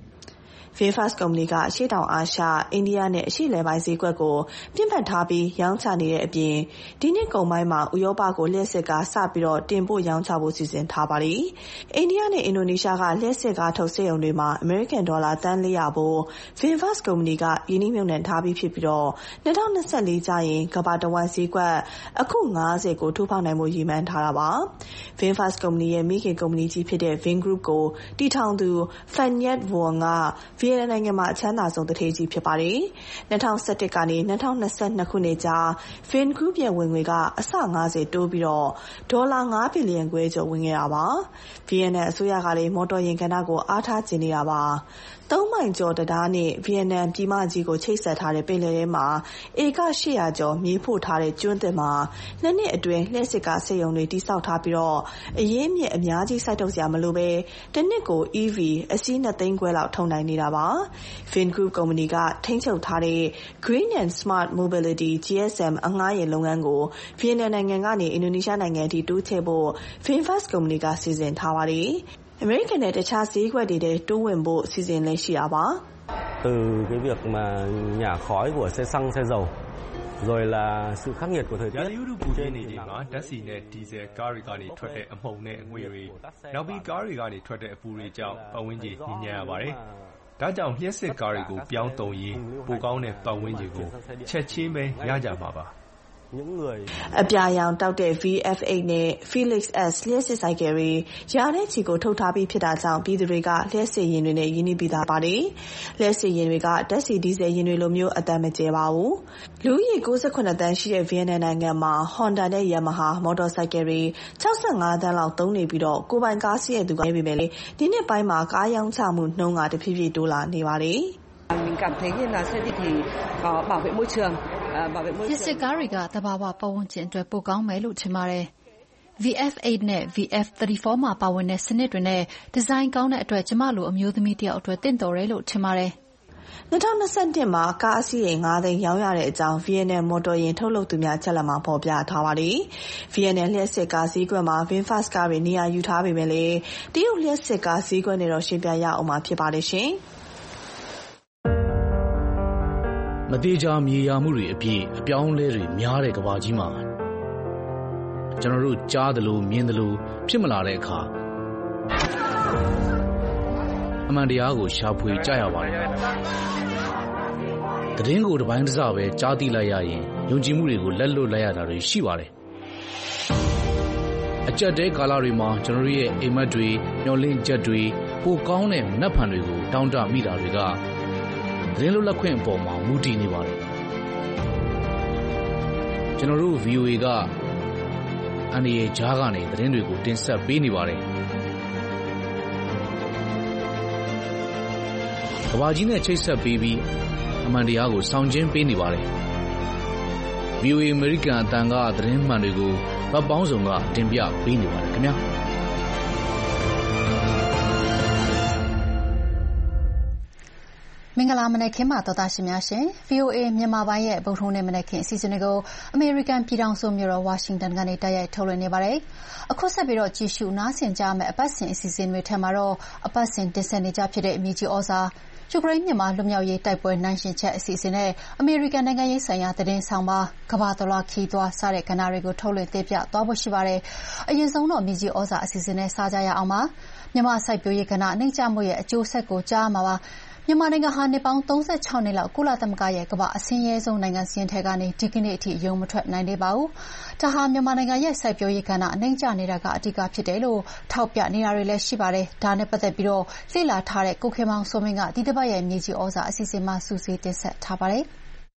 VinFast ကုမ္ပဏီကအရှေ့တောင်အာရှ၊အိန္ဒိယနဲ့အရှေ့လယ်ပိုင်းဈေးကွက်ကိုပြန့်ဖက်ထားပြီးရောင်းချနေတဲ့အပြင်ဒီနှစ်ကုန်ပိုင်းမှာဥရောပကိုလျှပ်စစ်ကားစပြီးတော့တင်ပို့ရောင်းချဖို့စီစဉ်ထားပါတယ်။အိန္ဒိယနဲ့အင်ဒိုနီးရှားကလျှပ်စစ်ကားထုတ်စက်ရုံတွေမှာ American ဒေါ်လာသန်း၄ရာဖို့ VinFast ကုမ္ပဏီကရင်းနှီးမြှုပ်နှံထားပြီးဖြစ်ပြီးတော့၂၀၂၄ကျရင်ကမ္ဘာတဝန်းဈေးကွက်အခု၅၀ကိုထိုးဖောက်နိုင်ဖို့ရည်မှန်းထားတာပါ။ VinFast ကုမ္ပဏီရဲ့မိခင်ကုမ္ပဏီကြီးဖြစ်တဲ့ Vingroup ကိုတည်ထောင်သူ Phan Nhat Vuong ကဗီယက်နမ်နိုင်ငံမှာအချမ်းသာဆုံးတထေးကြီးဖြစ်ပါတယ်။၂၀၁၁ကနေ၂၀၂၂ခုနှစ်ကြား Vingroup ရဲ့ဝင်ငွေကအဆ၅၀တိုးပြီးတော့ဒေါ်လာ၅ဘီလီယံခွဲကျော်ဝင်ခဲ့တာပါ။ဗီယက်နမ်အစိုးရကလည်းမော်တော်ယာဉ်ကဏ္ဍကိုအားထားကျင်နေတာပါ။သုံးမိုင်ကျော်တရားနဲ့ဗီယက်နမ်ပြည်မကြီးကိုချိတ်ဆက်ထားတဲ့ပင်လယ်ထဲမှာဧက၈၀၀ကျော်မြေဖို့ထားတဲ့ကျွန်းသစ်မှာနှစ်နှစ်အတွင်းလျှပ်စစ်ကားစက်ရုံတွေတည်ဆောက်ထားပြီးတော့အရင်းအမြစ်အများကြီးစိုက်ထုတ်စရာမလိုပဲတစ်နှစ်ကို E V အစီး၂သိန်းခွဲလောက်ထုတ်နိုင်နေတာပါ။ Vingroup ကုမ္ပဏီကထိန်းချုပ်ထားတဲ့ Green and Smart Mobility G S M အငှားယာဉ်လုပ်ငန်းကိုဗီယက်နမ်နိုင်ငံကနေအင်ဒိုနီးရှားနိုင်ငံအထိတိုးချဲ့ဖို့ VinFast ကုမ္ပဏီကစီစဉ်ထားပါတယ်။အမေရိကန်နဲ့တခြားဈေးကွက်တွေထဲတိုးဝင်ဖို့စီစဉ်လည်းရှိတာပါ။ Từ cái việc mà nhả khói của xe xăng xe dầu rồi là sự khắc nghiệt của thời tiết ရာသီဥတုပူပြင်းနေချိန်မှာဓာတ်ဆီနဲ့ဒီဇယ်ကားတွေကနေထွက်တဲ့အမှုန်နဲ့အငွေ့တွေနောက်ပြီးကားတွေကနေထွက်တဲ့အပူတွေကြောင့်ပတ်ဝန်းကျင်ညစ်ညမ်းရပါတယ်။ဒါကြောင့်လျှပ်စစ်ကားတွေကိုပြောင်းသုံးရေးပိုကောင်းတဲ့ပတ်ဝန်းကျင်ကိုချက်ချင်းပဲရကြမှာပါအပြာရောင်တောက်တဲ့ ဗီ အက်ဖ် eight နဲ့ Felix S လျှပ်စစ်ဆိုင်ကယ်တွေရာနဲ့ချီကိုထုတ်ထားပြီးဖြစ်တာကြောင့်ပြည်သူတွေကလျှပ်စစ်ယာဉ်တွေနဲ့ရင်းနှီးပြီးသားပါတယ်။လျှပ်စစ်ယာဉ်တွေကဓာတ်ဆီဒီဇယ်ယာဉ်တွေလိုမျိုးအသံမကျဲပါဘူး။လူဦးရေ၉၇သန်းရှိတဲ့ဗီယက်နမ်နိုင်ငံမှာ Honda နဲ့ Yamaha မော်တော်ဆိုင်ကယ်တွေ၆၅သန်းလောက်သုံးနေပြီးတော့ကိုယ်ပိုင်ကားစီးတဲ့သူကနေပေမဲ့ဒီနှစ်ပိုင်းမှာကားရောင်းချမှုနှုန်းကတဖြည်းဖြည်းတိုးလာနေပါတယ်။ Mình cảm thấy như là xe điện thì có bảo vệ môi trường, bảo vệ môi trường. လျှပ်စစ်ကားတွေကသဘာဝပတ်ဝန်းကျင်အတွက်ပိုကောင်းမယ်လို့ထင်ပါတယ်။ ဗီ အက်ဖ် eight နဲ့ ဗီ အက်ဖ် thirty-four မှာပါဝင်တဲ့စနစ်တွေနဲ့ဒီဇိုင်းကောင်းတဲ့အတွက်ကျမလိုအမျိုးသမီးတယောက်အတွက်တင့်တော်တယ်လို့ထင်ပါတယ်။၂၀၂၁မှာကားအစီးရေ၅သိန်းရောင်းရတဲ့အကြောင်းဗီယက်နမ်မော်တော်ယာဉ်ထုတ်လုပ်သူများချက်လက်မှာဖော်ပြထားပါတယ်။ဗီယက်နမ်လျှပ်စစ်ကားဈေးကွက်မှာ VinFast ကားတွေနေရာယူထားပေမဲ့လည်းတရုတ်လျှပ်စစ်ကားဈေးကွက်နဲ့တော့ရှင်ပြရအောင်မှာဖြစ်ပါတယ်ရှင်။မသေးချာမြေယာမှုတွေအပြည့်အပြောင်းလဲတွေများတဲ့ကမ္ဘာကြီးမှာကျွန်တော်တို့ကြားသလိုမြင်သလိုဖြစ်မလာတဲ့အခါအမှန်တရားကိုရှာဖွေကြရပါတယ်။သတင်းကိုတစ်ပိုင်းတစ်စပဲကြားသိလိုက်ရရင်ယုံကြည်မှုတွေကိုလက်လွတ်လိုက်ရတာတွေရှိပါတယ်။အကြက်တဲကာလတွေမှာကျွန်တော်တို့ရဲ့အိမ်မက်တွေမျောလင့်ချက်တွေပိုကောင်းတဲ့မနှက်ဖန်တွေကိုတောင်းတမိတာတွေကသတင်းလွတ်လပ်ခွင့်အပေါ်မှာမူတည်နေပါတယ်ကျွန်တော်တို့ ဗီ အို အေ ကအန်ဒီရဲ့ဂျားကနေသတင်းတွေကိုတင်ဆက်ပေးနေပါတယ်ကဘာကြီးနဲ့ချိတ်ဆက်ပေးပြီးအမှန်တရားကိုဆောင်ကျဉ်ပေးနေပါတယ် ဗီ အို အေ အမေရိကန်အသံကသတင်းမှန်တွေကိုဗတ်ပေါင်းစုံကတင်ပြပေးနေပါတယ်ခင်ဗျာမင်္ဂလာမနက်ခင်းပါတော်သားရှင်များရှင် ဗီ အို အေ မြန်မာပိုင်းရဲ့ဗုဒ္ဓဟူးနေ့မနက်ခင်းအစီအစဉ်တွေကိုအမေရိကန်ပြည်ထောင်စုမြို့တော်ဝါရှင်တန်ကနေတိုက်ရိုက်ထုတ်လွှင့်နေပါတယ်။အခုဆက်ပြီးတော့ကြည့်ရှုနားဆင်ကြမယ့်အပတ်စဉ်အစီအစဉ်တွေထဲမှာတော့အပတ်စဉ်တင်ဆက်နေကြဖြစ်တဲ့အမြင့်ကြီးဩဇာယူကရိန်းမြန်မာလူမျိုးရေးတိုက်ပွဲနိုင်ရှင်ချက်အစီအစဉ်နဲ့အမေရိကန်နိုင်ငံရေးဆိုင်ရာသတင်းဆောင်ပါကမ္ဘာတော်လာခီးသွွားစတဲ့ကဏ္ဍတွေကိုထုတ်လွှင့်တင်ပြသွားဖို့ရှိပါတယ်။အရင်ဆုံးတော့မြင့်ကြီးဩဇာအစီအစဉ်နဲ့စကြရအောင်ပါ။မြန်မာစိုက်ပျိုးရေးကဏ္ဍနှိမ့်ချမှုရဲ့အကျိုးဆက်ကိုကြားမှာပါ။မြန်မာနိုင်ငံဟာနှစ်ပေါင်းသုံး၆နှစ်လောက်ကုလသမဂ္ဂရဲ့ကမ္ဘာအဆင်းရဲဆုံးနိုင်ငံစာရင်းထဲကနေဒီကနေ့အထိရုံမထွက်နိုင်သေးပါဘူး။ဒါဟာမြန်မာနိုင်ငံရဲ့စိုက်ပျိုးရေးကဏ္ဍအနှိမ့်ကျနေတာကအဓိကဖြစ်တယ်လို့ထောက်ပြနေတာတွေလည်းရှိပါတယ်။ဒါနဲ့ပတ်သက်ပြီးတော့လေ့လာထားတဲ့ကိုခင်မောင်စိုးမင်းကဒီတစ်ပတ်ရဲ့မြေကြီးဩဇာအစီအစဉ်မှာစူးစီးတင်ဆက်ထားပါတယ်။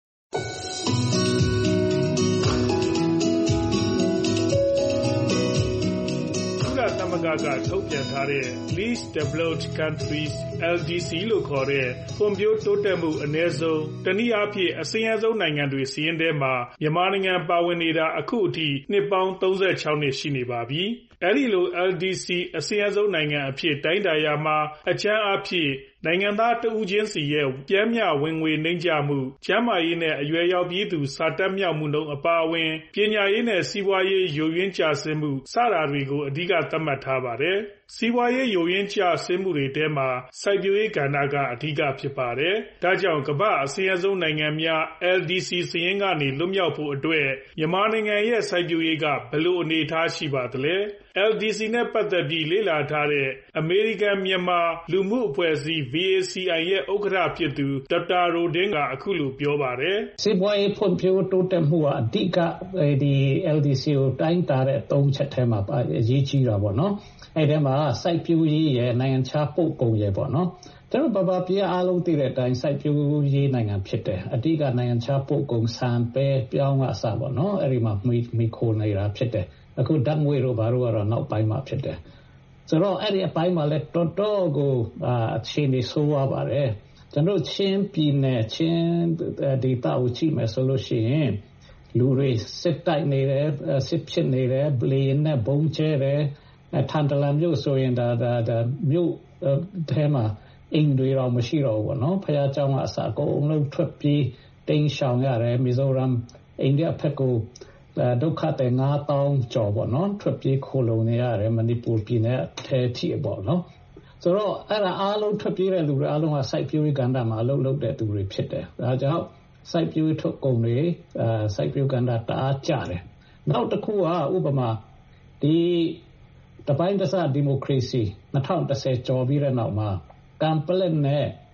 သမဂ္ဂကထုတ်ပြန်ထားတဲ့ Least Developed Countries แอล ดี ซี လို့ခေါ်တဲ့ဖွံ့ဖြိုးတိုးတက်မှုအနည်းဆုံးတနည်းအားဖြင့်အဆင်းရဲဆုံးနိုင်ငံတွေစီးရင်ထဲမှာမြန်မာနိုင်ငံပါဝင်နေတာအခုအထိနှစ်ပေါင်းသုံး၆နှစ်ရှိနေပါပြီ။အဲဒီလို แอล ดี ซี အဆင်းရဲဆုံးနိုင်ငံအဖြစ်တိုင်းတာရမှာအချမ်းအားဖြင့်နိုင်ငံသားတဦးချင်းစီရဲ့ပြမ်းမြဝင်ငွေနှိမ့်ကျမှုကျန်းမာရေးနဲ့အရွယ်ရောက်ပြီးသူစာတတ်မြောက်မှုနှုန်းအပါအဝင်ပညာရေးနဲ့စီးပွားရေးယိုယွင်းကျဆင်းမှုစတာတွေကိုအဓိကသတ်မှတ်ထားပါတယ်။စီးပွားရေးယိုယွင်းကျဆင်းမှုတွေထဲမှာစိုက်ပျိုးရေးကဏ္ဍကအဓိကဖြစ်ပါတယ်။ဒါကြောင့်ကမ္ဘာအဆင်းရဲဆုံးနိုင်ငံများ แอล ดี ซี စာရင်းကနေလွတ်မြောက်ဖို့အတွက်မြန်မာနိုင်ငံရဲ့စိုက်ပျိုးရေးကဘယ်လိုအနေအထားရှိပါသလဲ။ แอล ดี ซี နဲ့ပတ်သက်ပြီးလေ့လာထားတဲ့အမေရိကန်မြန်မာလူမှုအဖွဲ့အစည်း ဗီ အေ စီ အိုင် ရဲ့ဥက္ကဋ္ဌဖြစ်သူဒေါက်တာရိုဒင်းကအခုလိုပြောပါတယ်။စီးပွားရေးဖွံ့ဖြိုးတိုးတက်မှုကအဓိကဒီ แอล ดี ซี ကိုတိုင်းတာတဲ့သုံးချက်ထဲမှာအရေးကြီးတာပေါ့နော်။အဲ့ဒီမှာစိုက်ပျိုးရေးရဲ့နိုင်ငံခြားပို့ကုန်ရဲ့ပေါ့နော်။ကျွန်တော်ဘာဘာပြည်အားလုံးသိတဲ့အတိုင်းစိုက်ပျိုးရေးနိုင်ငံဖြစ်တယ်။အဓိကနိုင်ငံခြားပို့ကုန်ဆန်ပဲပြောင်းအစပေါ့နော်။အဲ့ဒီမှာမိခိုနေတာဖြစ်တယ်။အခုဓာတ်ငွေတို့ဘာတို့ကတော့နောက်ပိုင်းမှာဖြစ်တယ်ဆိုတော့အဲ့ဒီအပိုင်းမှာလည်းတော်တော်ကိုအခြေအနေဆိုးရပါတယ်ကျွန်တော်ချင်းပြည်နယ်ချင်းဒေသကိုကြည့်မယ်ဆိုလို့ရှိရင်လူတွေစစ်တိုက်နေတယ်စစ်ဖြစ်နေတယ်ဘလီနဲ့ဘုံကျဲတယ်ထန်တလန်မြို့ဆိုရင်ဒါဒါမြို့ထဲမှာအင်တွေတော့မရှိတော့ဘူးနော်ဖယားเจ้าကအစအကုန်လုံးထွက်ပြေးတိမ်းရှောင်ရတယ်မီဇိုရမ်အိန္ဒိယဘက်ကိုဒုက္ခတဲ့ငါးသောင်းကျော်ပေါ့နော်ထွက်ပြေးခိုလုံနေရတယ်မဏိပူပြည်နယ်ထဲထိပေါ့နော်ဆိုတော့အဲ့ဒါအားလုံးထွက်ပြေးတဲ့လူတွေအားလုံးကစိုက်ပျိုးရေးကဏ္ဍမှာအလုပ်လုပ်တဲ့သူတွေဖြစ်တယ်ဒါကြောင့်စိုက်ပျိုးထုတ်ကုန်တွေအဲစိုက်ပျိုးကဏ္ဍတအားကျတယ်နောက်တစ်ခုကဥပမာဒီတပိုင်းတစဒီမိုကရေစီ၂၀၁၀ကျော်ပြီးတဲ့နောက်မှာကမ်ပလက်နဲ့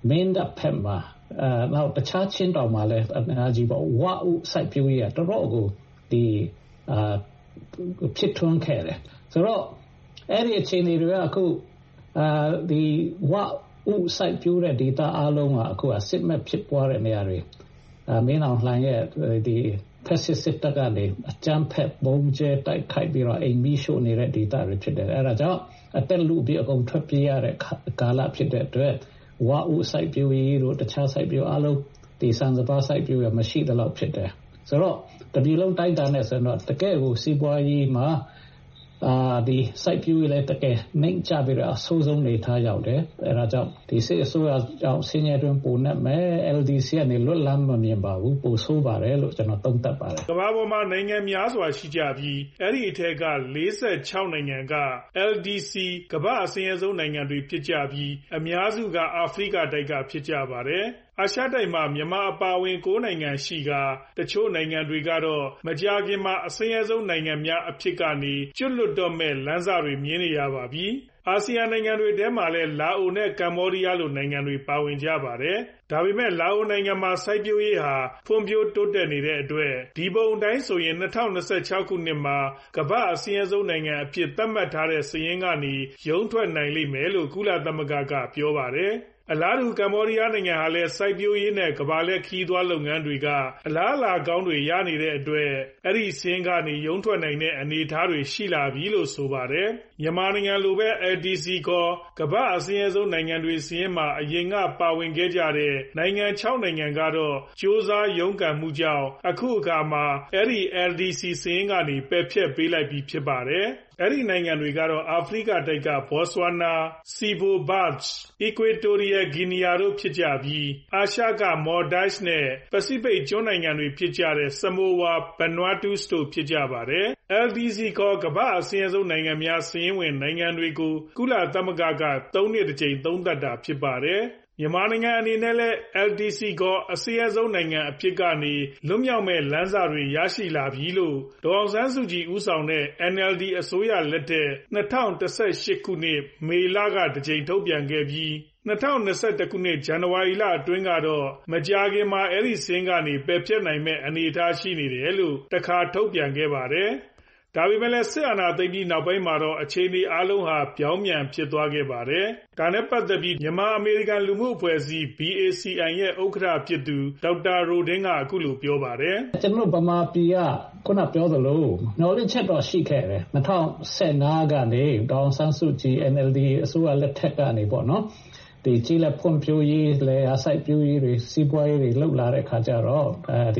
မင်းတပ်ဖက်မှာအဲနောက်တခြားချင်းတောင်မှာလည်းအများကြီးပေါ့ဝါဥစိုက်ပျိုးရေးကတော်တော်ကိုဒီအာဖြစ်ထွန်းခဲ့တယ်ဆိုတော့အဲ့ဒီအခြေအနေတွေကအခုအာဒီဝါဥစိုက်ပျိုးတဲ့ဒေသအလုံးကအခုအစစ်မဲ့ဖြစ်ပွားတဲ့နေရာတွေအာမင်းအောင်လှိုင်ရဲ့ဒီဖက်စစ်စစ်တပ်ကနေအကြမ်းဖက်ဘုံကျဲတိုက်ခိုက်ပြီးတော့အိမ်မီးရှို့နေတဲ့ဒေသတွေဖြစ်တယ်အဲဒါကြောင့်အတက်လူပြီးအကုန်ထွက်ပြေးရတဲ့ကာလဖြစ်တဲ့အတွက်ဝါဥစိုက်ပျိုးရေးတို့တခြားစိုက်ပျိုးအလုံးဒီစံစပါးစိုက်ပျိုးရမရှိတဲ့လောက်ဖြစ်တယ်ဆိုတော့တပြည်လုံးတိုင်းတာနဲ့ဆိုတော့တကယ်ကိုစီးပွားရေးမှာအာဒီစိုက်ပျိုးရေးလည်းတကယ်နှိမ့်ချပြီးတော့အဆိုးဆုံးနေထားရောက်တယ်အဲဒါကြောင့်ဒီစစ်အစိုးရကြောင့်ဆင်းရဲတွင်းပုံနဲ့မဲ့ แอล ดี ซี ကနေလွတ်လပ်မမြင်ပါဘူးပိုဆိုးပါတယ်လို့ကျွန်တော်သုံးသပ်ပါတယ်ကမ္ဘာပေါ်မှာနိုင်ငံများစွာရှိကြပြီးအဲ့ဒီအထက်ကလေးဆယ်ခြောက်နိုင်ငံက แอล ดี ซี ကမ္ဘာအဆင်းရဲဆုံးနိုင်ငံတွေဖြစ်ကြပြီးအများစုကအာဖရိကတိုက်ကဖြစ်ကြပါတယ်အာရှတိုက်မှာမြန်မာအပါအဝင်၉နိုင်ငံရှိကတချို့နိုင်ငံတွေကတော့မကြာခင်မှာအဆင်းရဲဆုံးနိုင်ငံများအဖြစ်ကနေကျွတ်လွတ်တော့မဲ့လမ်းစာတွေမြင်နေရပါပြီ။အာဆီယံနိုင်ငံတွေထဲမှာလည်းလာအိုနဲ့ကမ္ဘောဒီးယားလိုနိုင်ငံတွေပါဝင်ကြပါတယ်။ဒါပေမဲ့လာအိုနိုင်ငံမှာစိုက်ပျိုးရေးဟာဖွံ့ဖြိုးတိုးတက်နေတဲ့အတွက်ဒီပုံအတိုင်းဆိုရင်၂၀၂၆ခုနှစ်မှာကမ္ဘာအဆင်းရဲဆုံးနိုင်ငံအဖြစ်သတ်မှတ်ထားတဲ့စာရင်းကနေရုန်းထွက်နိုင်လိမ့်မယ်လို့ကုလသမဂ္ဂကပြောပါတယ်။အလားတူကမ္ဘောဒီးယားနိုင်ငံဟာလည်းစိုက်ပျိုးရေးနဲ့ကမ္ဘာလှည့်ခရီးသွားလုပ်ငန်းတွေကအလားအလာကောင်းတွေရနေတဲ့အတွက်အဲ့ဒီစင်းကနေရုန်းထွက်နိုင်တဲ့အနေအထားတွေရှိလာပြီလို့ဆိုပါတယ်။မြန်မာနိုင်ငံလိုပဲ แอล ดี ซี ကောကမ္ဘာအဆင်းရဲဆုံးနိုင်ငံတွေစင်းမှာအရင်ကပါဝင်ခဲ့ကြတဲ့နိုင်ငံ၆နိုင်ငံကတော့စ조사ရုန်းကန်မှုကြောင့်အခုအခါမှာအဲ့ဒီ แอล ดี ซี စင်းကနေပယ်ဖျက်ပေးလိုက်ပြီးဖြစ်ပါတယ်။အဲ့ဒီနိုင်ငံတွေကတော့အာဖရိကတိုက်ကဘော့ဆွာနာ၊စီဘိုဘတ်ချ်၊အီကွေတိုရီယယ်ဂီနီယာတို့ဖြစ်ကြပြီးအာရှကမော်ဒိုက်စ်နဲ့ပစိဖိတ်ကျွန်းနိုင်ငံတွေဖြစ်ကြတဲ့ဆမိုဝါ၊ဗနွာတူးစ်တို့ဖြစ်ကြပါတယ်။ แอล ดี ซี ခေါ်ကမ္ဘာအဆင်းရဲဆုံးနိုင်ငံများစာရင်းဝင်နိုင်ငံတွေကိုကုလသမဂ္ဂကသုံးနှစ်တစ်ကြိမ်သုံးသပ်တာဖြစ်ပါတယ်။မြန်မာနိုင်ငံအနေနဲ့လည်း แอล ดี ซี ခေါ်အဆင်းရဲဆုံးနိုင်ငံအဖြစ်ကနေလွတ်မြောက်မဲ့လမ်းစာတွေရရှိလာပြီလို့ဒေါ်အောင်ဆန်းစုကြည်ဦးဆောင်တဲ့ အန် အယ်လ် ဒီ အစိုးရလက်ထက်၂၀၁၈ခုနှစ်မေလကတစ်ကြိမ်ထုတ်ပြန်ခဲ့ပြီး၂၀၂၁ခုနှစ်ဇန်နဝါရီလအတွင်းကတော့မကြာခင်မှာအဲ့ဒီစင်းကနေပယ်ဖျက်နိုင်မဲ့အနေအထားရှိနေတယ်လို့တခါထုတ်ပြန်ခဲ့ပါတယ်။ဒါပေမဲ့လည်းစစ်အာဏာသိမ်းပြီးနောက်ပိုင်းမှာတော့အခြေအနေအလုံးဟာပြောင်းပြန်ဖြစ်သွားခဲ့ပါတယ်။ဒါနဲ့ပတ်သက်ပြီးမြန်မာအမေရိကန်လူမှုအဖွဲ့အစည်း ဘီ အေ စီ အိုင် ရဲ့ဥက္ကဋ္ဌဖြစ်သူဒေါက်တာရိုဒင်းကအခုလိုပြောပါတယ်။ကျွန်တော်ဗမာပြည်ကခုနပြောသလိုနော်လေးချက်တော့ရှိခဲ့တယ်။၂၀၁၅ကနေဒေါအောင်ဆန်းစုကြည် အန် အယ်လ် ဒီ အစိုးရလက်ထက်ကနေပေါ့နော်။ဒီကြီးလက်ဖွံ့ဖြိုးရေးလေအစိုက်ပျိုးရေးတွေစီးပွားရေးတွေလှုပ်လာတဲ့အခါကျတော့အဲဒီ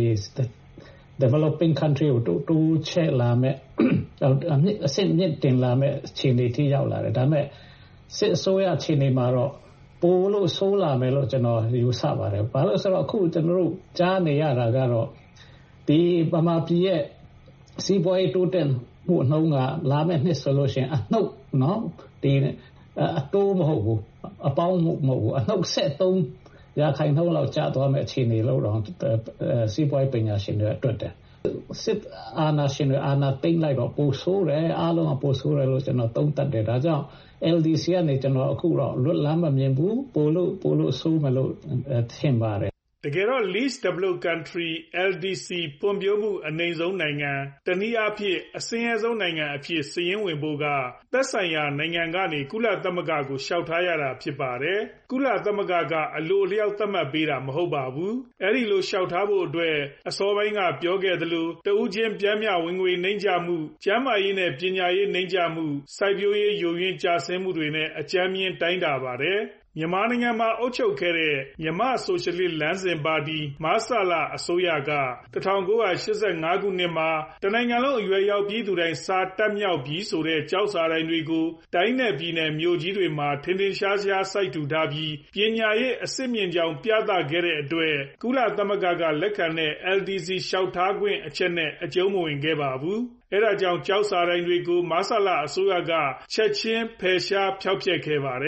developing country ကိုတိုးချဲ့လာမဲ့အဆင့်မြင့်တင်လာမဲ့အခြေအနေထိရောက်လာတယ်ဒါပေမဲ့စစ်အစိုးရအခြေအနေမှာတော့ပိုလို့ဆိုးလာမယ်လို့ကျွန်တော်ယူဆပါတယ်ဘာလို့ဆိုတော့အခုကျွန်တော်တို့ကြားနေရတာကတော့ဒီဗမာပြည်ရဲ့စီးပွားရေးတိုးတက်မှုအနှုန်းကလာမဲ့နှစ်ဆိုလို့ရှိရင်အနှုတ်နော်ဒီအတိုးမဟုတ်ဘူးအပေါင်းမဟုတ်ဘူးအနှုတ်ဆက်သုံးရာခိုင်နှုန်းလောက်ကျသွားမဲ့အခြေအနေလို့တော့စီးပွားရေးပညာရှင်တွေအတွက်တယ်စစ်အာဏာရှင်တွေအာဏာသိမ်းလိုက်တော့ပိုဆိုးတယ်အားလုံးကပိုဆိုးတယ်လို့ကျွန်တော်သုံးသပ်တယ်ဒါကြောင့် แอล ดี ซี ကနေကျွန်တော်အခုတော့လွတ်လပ်မမြင်ဘူးပိုလို့ပိုလို့ဆိုးမလို့ထင်ပါတယ်တကယ်တော့ least developed country แอล ดี ซี ဖွံ့ဖြိုးမှုအနိမ့်ဆုံးနိုင်ငံတနည်းအားဖြင့်အဆင်းရဲဆုံးနိုင်ငံအဖြစ်စာရင်းဝင်ဖို့ကသက်ဆိုင်ရာနိုင်ငံကနေကုလသမဂ္ဂကိုလျှောက်ထားရတာဖြစ်ပါတယ်ကုလသမဂ္ဂကအလိုအလျောက်သတ်မှတ်ပေးတာမဟုတ်ပါဘူးအဲ့ဒီလိုလျှောက်ထားဖို့အတွက်အစောပိုင်းကပြောခဲ့သလိုတဦးချင်းပြန်မြဝင်ငွေနှိမ့်ချမှုကျန်းမာရေးနဲ့ပညာရေးနှိမ့်ချမှုစိုက်ပျိုးရေးယိုယွင်းကျဆင်းမှုတွေနဲ့အကြမ်းမြင်တိုင်းတာပါတယ်မြန်မာနိုင်ငံမှာအုပ်ချုပ်ခဲ့တဲ့မြန်မာဆိုရှယ်လစ်လမ်းစဉ်ပါတီမဆလအစိုးရက၁၉၈၅ခုနှစ်မှာတနိုင်ငံလုံးအရွယ်ရောက်ပြည်သူတိုင်းစာတက်မြောက်ပြီးဆိုတဲ့ကြောက်စာတိုင်တွေကိုတိုင်းနယ်ပြည်နယ်မြို့ကြီးတွေမှာထင်ထင်ရှားရှားစိုက်ထူထားပြီးပညာရေးအစစ်မြင့်ကြောင်ပြသခဲ့တဲ့အတွက်ကုလသမဂ္ဂကလက်ခံတဲ့ แอล ดี ซี လျှောက်ထားခွင့်အချက်နဲ့အကျုံးမဝင်ခဲ့ပါဘူးအဲဒါကြောင့်ကြောက်စာတိုင်တွေကိုမဆလအစိုးရကချက်ချင်းဖယ်ရှားဖျောက်ဖျက်ခဲ့ပါတယ်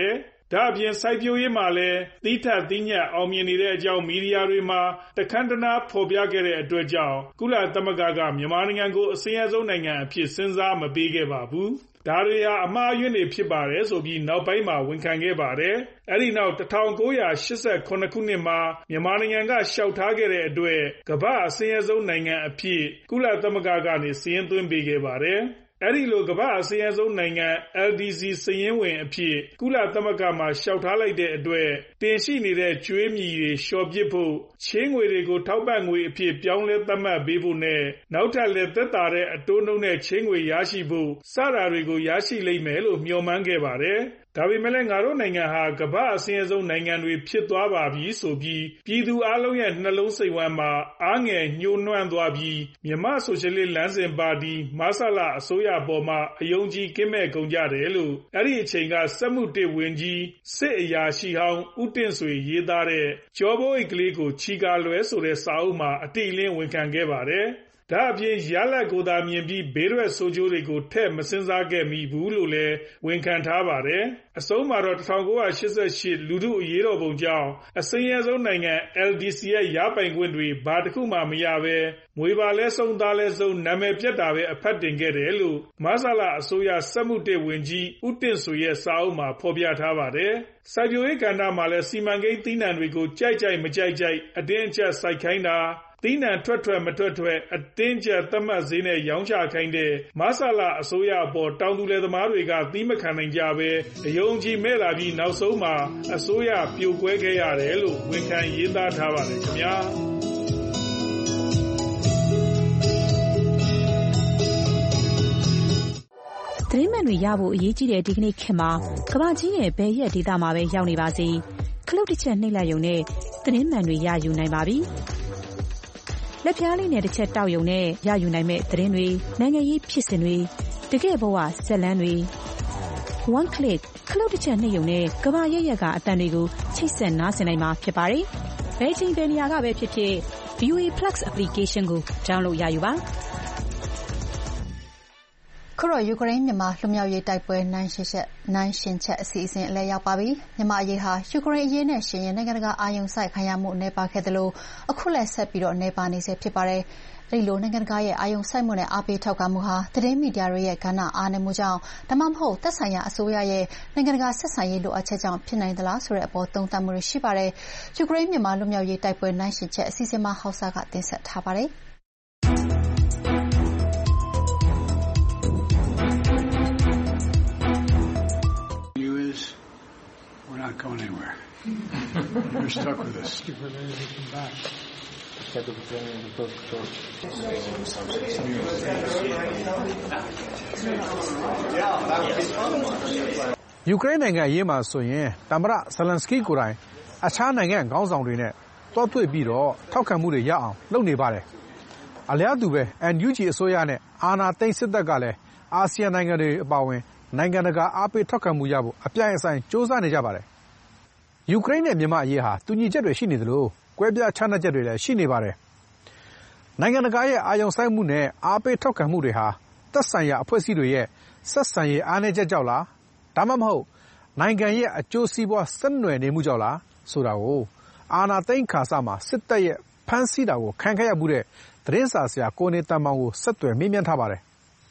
ဒါအပြင်စိုက်ပျိုးရေးမှာလည်းသီးထသီးညံ့အောင်မြင်နေတဲ့အကြောင်းမီဒီယာတွေမှာတခမ်းတနားဖော်ပြခဲ့တဲ့အတွက်ကြောင့်ကုလသမဂ္ဂကမြန်မာနိုင်ငံကိုအဆင်းရဲဆုံးနိုင်ငံအဖြစ်စဉ်းစားမပေးခဲ့ပါဘူး။ဒါတွေဟာအမှားအယွင်းတွေဖြစ်ပါတယ်ဆိုပြီးနောက်ပိုင်းမှာဝန်ခံခဲ့ပါတယ်။အဲဒီနောက်၁၉၈၇ခုနှစ်မှာမြန်မာနိုင်ငံကလျှောက်ထားခဲ့တဲ့အတွက်ကမ္ဘာ့အဆင်းရဲဆုံးနိုင်ငံအဖြစ်ကုလသမဂ္ဂကနေစာရင်းသွင်းပေးခဲ့ပါတယ်။အဲဒီလိုကမ္ဘာ့အဆင်းရဲဆုံးနိုင်ငံ L D C စာရင်းဝင်အဖြစ်ကုလသမဂ္ဂမှာလျှောက်ထားလိုက်တဲ့အတွက်တင်ရှိနေတဲ့ကြွေးမြီတွေလျှော်ပစ်ဖို့ချေးငွေတွေကိုထောက်ပံ့ငွေအဖြစ်ပြောင်းလဲသတ်မှတ်ပေးဖို့နဲ့နောက်ထပ်လည်းသက်သာတဲ့အတိုးနှုန်းနဲ့ချေးငွေရရှိဖို့စတာတွေကိုရရှိလိမ့်မယ်လို့မျှော်မှန်းခဲ့ပါတယ်။ဒါပေမဲ့လည်းငါတို့နိုင်ငံဟာကမ္ဘာ့အဆင်းရဲဆုံးနိုင်ငံတွေဖြစ်သွားပါပြီဆိုပြီးပြည်သူအလုံးရဲ့နှလုံးစိတ်ဝမ်းမှာအားငယ်ညှိုးနွမ်းသွားပြီးမြန်မာဆိုရှယ်လစ်လမ်းစဉ်ပါတီမဆလအစိုးရပေါ်မှာအယုံကြည်ကင်းမဲ့ကုန်ကြတယ်လို့အဲ့ဒီအချိန်ကစက်မှုတစ်ဝင်ကြီးစစ်အရာရှိဟောင်းဦးတင့်ဆွေရေးသားတဲ့ကြောဘိုးအိတ်ကလေးကိုချီကာလွဲဆိုတဲ့စာအုပ်မှာအတိအလင်းဝန်ခံခဲ့ပါတယ်။ဒါအပြင်ရလဒ်ကိုသာမြင်ပြီးဘေးရွက်ဆိုးကျိုးတွေကိုထည့်မစဉ်းစားခဲ့မိဘူးလို့လည်းဝန်ခံထားပါတယ်။အဆုံးမှာတော့၁၉၈၈လူထုအရေးတော်ပုံကြောင့်အဆင်းရဲဆုံးနိုင်ငံ L D C ရဲ့ရပိုင်ခွင့်တွေဘာတစ်ခုမှမရဘဲငွေပါလဲဆုံးသားလဲဆုံးနာမည်ပြတ်တာပဲအဖတ်တင်ခဲ့တယ်လို့မဆလအစိုးရစက်မှုတစ်ဝင်ကြီးဦးတင့်ဆွေရဲ့စာအုပ်မှာဖော်ပြထားပါတယ်။စိုက်ပျိုးရေးကဏ္ဍမှာလည်းစီမံကိန်းသီးနှံတွေကိုကြိုက်ကြိုက်မကြိုက်ကြိုက်အတင်းအကျပ်စိုက်ခိုင်းတာသီးနှံထွက်ထွက်မထွက်ထွက်အတင်းကျပ်သတ်မှတ်ဈေးနဲ့ရောင်းချခိုင်းတဲ့မဆလအစိုးရအပေါ်တောင်သူလယ်သမားတွေကသီးမခံနိုင်ကြပဲအယုံကြည်မဲ့လာပြီးနောက်ဆုံးမှာအစိုးရပြိုကွဲခဲ့ရတယ်လို့ဝန်ခံရေးသားထားပါတယ်ခင်ဗျာသတင်းမှန်တွေရဖို့အရေးကြီးတဲ့ဒီကနေ့ခေတ်မှာကမ္ဘာကြီးရဲ့ဘယ်ရက်ဒေသမှာပဲရောက်နေပါစေခလုတ်တစ်ချက်နှိပ်လိုက်ရုံနဲ့သတင်းမှန်တွေရယူနိုင်ပါပြီလက်ပြားလေးနဲ့တစ်ချက်တောက်ရုံနဲ့ရယူနိုင်မဲ့သတင်းတွေနိုင်ငံရေးဖြစ်စဉ်တွေတကယ့်ဘဝဇက်လန်းတွေ one click ခလုတ်တစ်ချက်နှိပ်ရုံနဲ့ကမ္ဘာရဲ့ရက်ကအတန်တွေကိုချိတ်ဆက်နားဆင်နိုင်မှာဖြစ်ပါတယ်ဘယ်ချိန်ဘယ်နေရာကပဲဖြစ်ဖြစ် V O A Plus application ကို download ရယူပါခုတော့ယူကရိန်းမြန်မာလူမျိုးရေးတိုက်ပွဲနိုင်ရှင်းချက်နိုင်ရှင်းချက်အစီအစဉ်အလဲရောက်ပါပြီမြန်မာအရေးဟာယူကရိန်းအရေးနဲ့ရှင်ရင်နိုင်ငံတကာအာရုံစိုက်ခံရမှုနေပါခဲ့တယ်လို့အခုလည်းဆက်ပြီးတော့နေပါနေစေဖြစ်ပါတယ်အဲဒီလိုနိုင်ငံတကာရဲ့အာရုံစိုက်မှုနဲ့အားပေးထောက်ခံမှုဟာသတင်းမီဒီယာတွေရဲ့ကဏ္ဍအားနည်းမှုကြောင့်ဒါမှမဟုတ်သက်ဆိုင်ရာအစိုးရရဲ့နိုင်ငံတကာဆက်ဆံရေးလိုအပ်ချက်ကြောင့်ဖြစ်နိုင်သလားဆိုတဲ့အပေါ်သုံးသပ်မှုတွေရှိပါတယ်ယူကရိန်းမြန်မာလူမျိုးရေးတိုက်ပွဲနိုင်ရှင်းချက်အစီအစဉ်မှာဟောက်စာကတင်ဆက်ထားပါတယ် We're not going anywhere. You're stuck with us. Ukraine နိုင်ငံအရေးမှာဆိုရင်သမ္မတဇလန်စကီကိုယ်တိုင်အခြားနိုင်ငံခေါင်းဆောင်တွေနဲ့တွားတွေ့ပြီးတော့ထောက်ခံမှုတွေရအောင်လုပ်နေပါတယ်။အလျောက်တူပဲ N U G အစိုးရနဲ့အာဏာသိမ်းစစ်တပ်ကလည်းအာဆီယံနိုင်ငံတွေအပါအဝင်နိုင်ငံတကာအားပေးထောက်ခံမှုရဖို့အပြိုင်အဆိုင်စ조사နေကြပါတယ်။ယူကရိန်းနဲ့မြန်မာအရေးဟာတူညီချက်တွေရှိနေသလိုကွဲပြားခြားနားချက်တွေလည်းရှိနေပါတယ်။နိုင်ငံတကာရဲ့အာရုံစိုက်မှုနဲ့အားပေးထောက်ခံမှုတွေဟာသက်ဆိုင်ရာအဖွဲ့အစည်းတွေရဲ့ဆက်ဆံရေးအားနည်းချက်ကြောင့်လားဒါမှမဟုတ်နိုင်ငံရဲ့အကျိုးစီးပွားဆက်နွယ်နေမှုကြောင့်လားဆိုတာကိုအာဏာသိမ်းခါစမှာစစ်တပ်ရဲ့ဖမ်းဆီးတာကိုခံခဲ့ရမှုတဲ့သတင်းစာဆရာကိုနေတန်မောင်ကိုဆက်သွယ်မေးမြန်းထားပါတယ်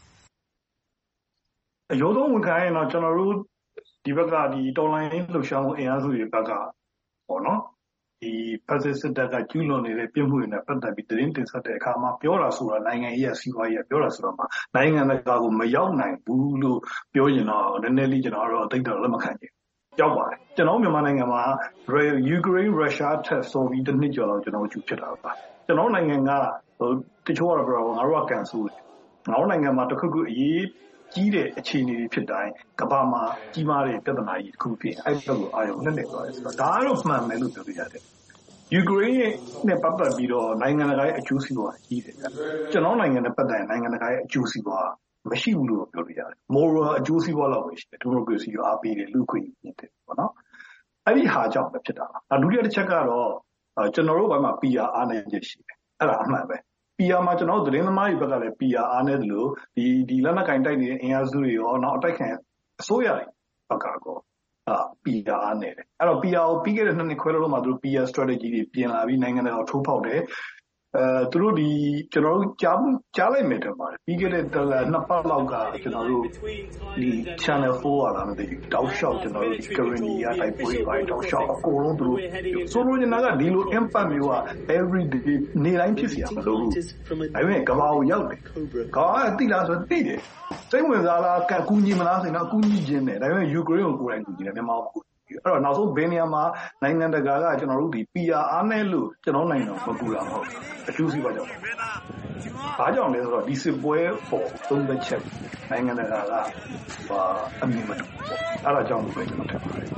အရိုးသုံးဝန်ခံရင်တော့ကျွန်တော်တို့ဒီဘက်ကဒီတော်လိုင်းလှုပ်ရှားမှုအင်အားစုတွေဘက်ကပေါ့နော်ဒီဖက်စစ်စစ်တပ်ကကျူးလွန်နေတဲ့ပြစ်မှုတွေနဲ့ပတ်သက်ပြီးသတင်းတင်ဆက်တဲ့အခါမှာပြောတာဆိုတာနိုင်ငံရေးအစည်းအဝေးရပြောတာဆိုတော့မှနိုင်ငံတကာကိုမရောက်နိုင်ဘူးလို့ပြောရင်တော့နည်းနည်းလေးကျွန်တော်တို့အသိတော့လက်မခံချင်ရောက်ပါတယ်ကျွန်တော်မြန်မာနိုင်ငံမှာယူကရိန်းရုရှားထက်ဆိုပြီးတစ်နှစ်ကျော်လောက်ကျွန်တော်ကျူဖြစ်တာပါကျွန်တော်နိုင်ငံကဟိုတချို့ကတော့ပြောငါတို့ကကန်ဆူငါတို့နိုင်ငံမှာတခုခုအရေးကြီးတဲ့အခြေအနေတွေဖြစ်တိုင်းကမ္ဘာမှာကြီးမားတဲ့ပြဿနာကြီးတစ်ခုဖြစ်အဲ့ဘက်ကိုအာရုံနဲ့နေသွားတယ်ဆိုတော့ဒါကတော့မှန်တယ်လို့ပြောပြရတယ်ယူကရိန်းနဲ့ပတ်သက်ပြီးတော့နိုင်ငံတကာရဲ့အကျိုးစီးပွားကြီးတယ်ကျွန်တော်နိုင်ငံနဲ့ပတ်သက်ရင်နိုင်ငံတကာရဲ့အကျိုးစီးပွားမရှိဘူးလို့ပြောလို့ရတယ် moral အကျိုးစီးပွားလောက်ပဲရှိတယ်ဒီမိုကရေစီကိုအားပေးတယ်လူ့ခွင့်ရေးတယ်ပေါ့နော်အဲ့ဒီဟာကြောင့်ပဲဖြစ်တာပါဒုတိယတစ်ချက်ကတော့ကျွန်တော်တို့ဘာမှ P R အားနည်းချက်ရှိတယ်အဲ့ဒါအမှန်ပဲ P R မှာကျွန်တော်တို့သတင်းသမားတွေဘက်ကလည်း P R အားနည်းတယ်လို့ဒီဒီလက်နက်ကင်တိုက်နေတဲ့အင်အားစုတွေရောနောက်အတိုက်ခံအစိုးရတွေဘက်ကတော့ P R နဲ့အဲ့တော့ P R ကိုပြီးခဲ့တဲ့နှစ်နှစ်ခွဲလောက်မှသူတို့ P R strategy တွေပြင်လာပြီးနိုင်ငံတကာထိုးဖောက်တယ်အဲသူတို့ဒီကျွန်တော်တို့ကြားကြားလိုက်မယ်တော့ပါတယ်ပြီးခဲ့တဲ့နှစ်ပတ်လောက်ကကျွန်တော်တို့ဒီ channel four လာမသိဘူးတောက်လျှောက်ကျွန်တော်တို့ currently ရတိုက်ပွဲပိုင်းတောက်လျှောက်အကုန်လုံးသူတို့ဆိုလိုချင်တာကဒီလို impact မျိုးက every day နေတိုင်းဖြစ်စီရမလို့ဘူးဒါပေမဲ့ကဘာကိုရောက်တယ်ကဘာကတိလားဆိုသိတယ်စိတ်ဝင်စားလားကကူညီမလားဆိုတော့ကူညီခြင်းတယ်ဒါပေမဲ့ Ukraine ကိုကိုယ်တိုင်ကူညီတယ်မြန်မာကိုအဲ့တော့နောက်ဆုံးဘယ်နေရာမှာနိုင်ငံတကာကကျွန်တော်တို့ဒီ P R အားနဲ့လို့ကျွန်တော်နိုင်ငံမကူတာမဟုတ်အကျိုးစီးပွားကြောင့်ဘာကြောင့်လဲဆိုတော့ဒီစစ်ပွဲပေါ်သုံးသက်ချက်နိုင်ငံတကာကဟာအမြင်မတူဘူးအဲ့ဒါကြောင့်ပဲကျွန်တော်ထင်ပါတယ်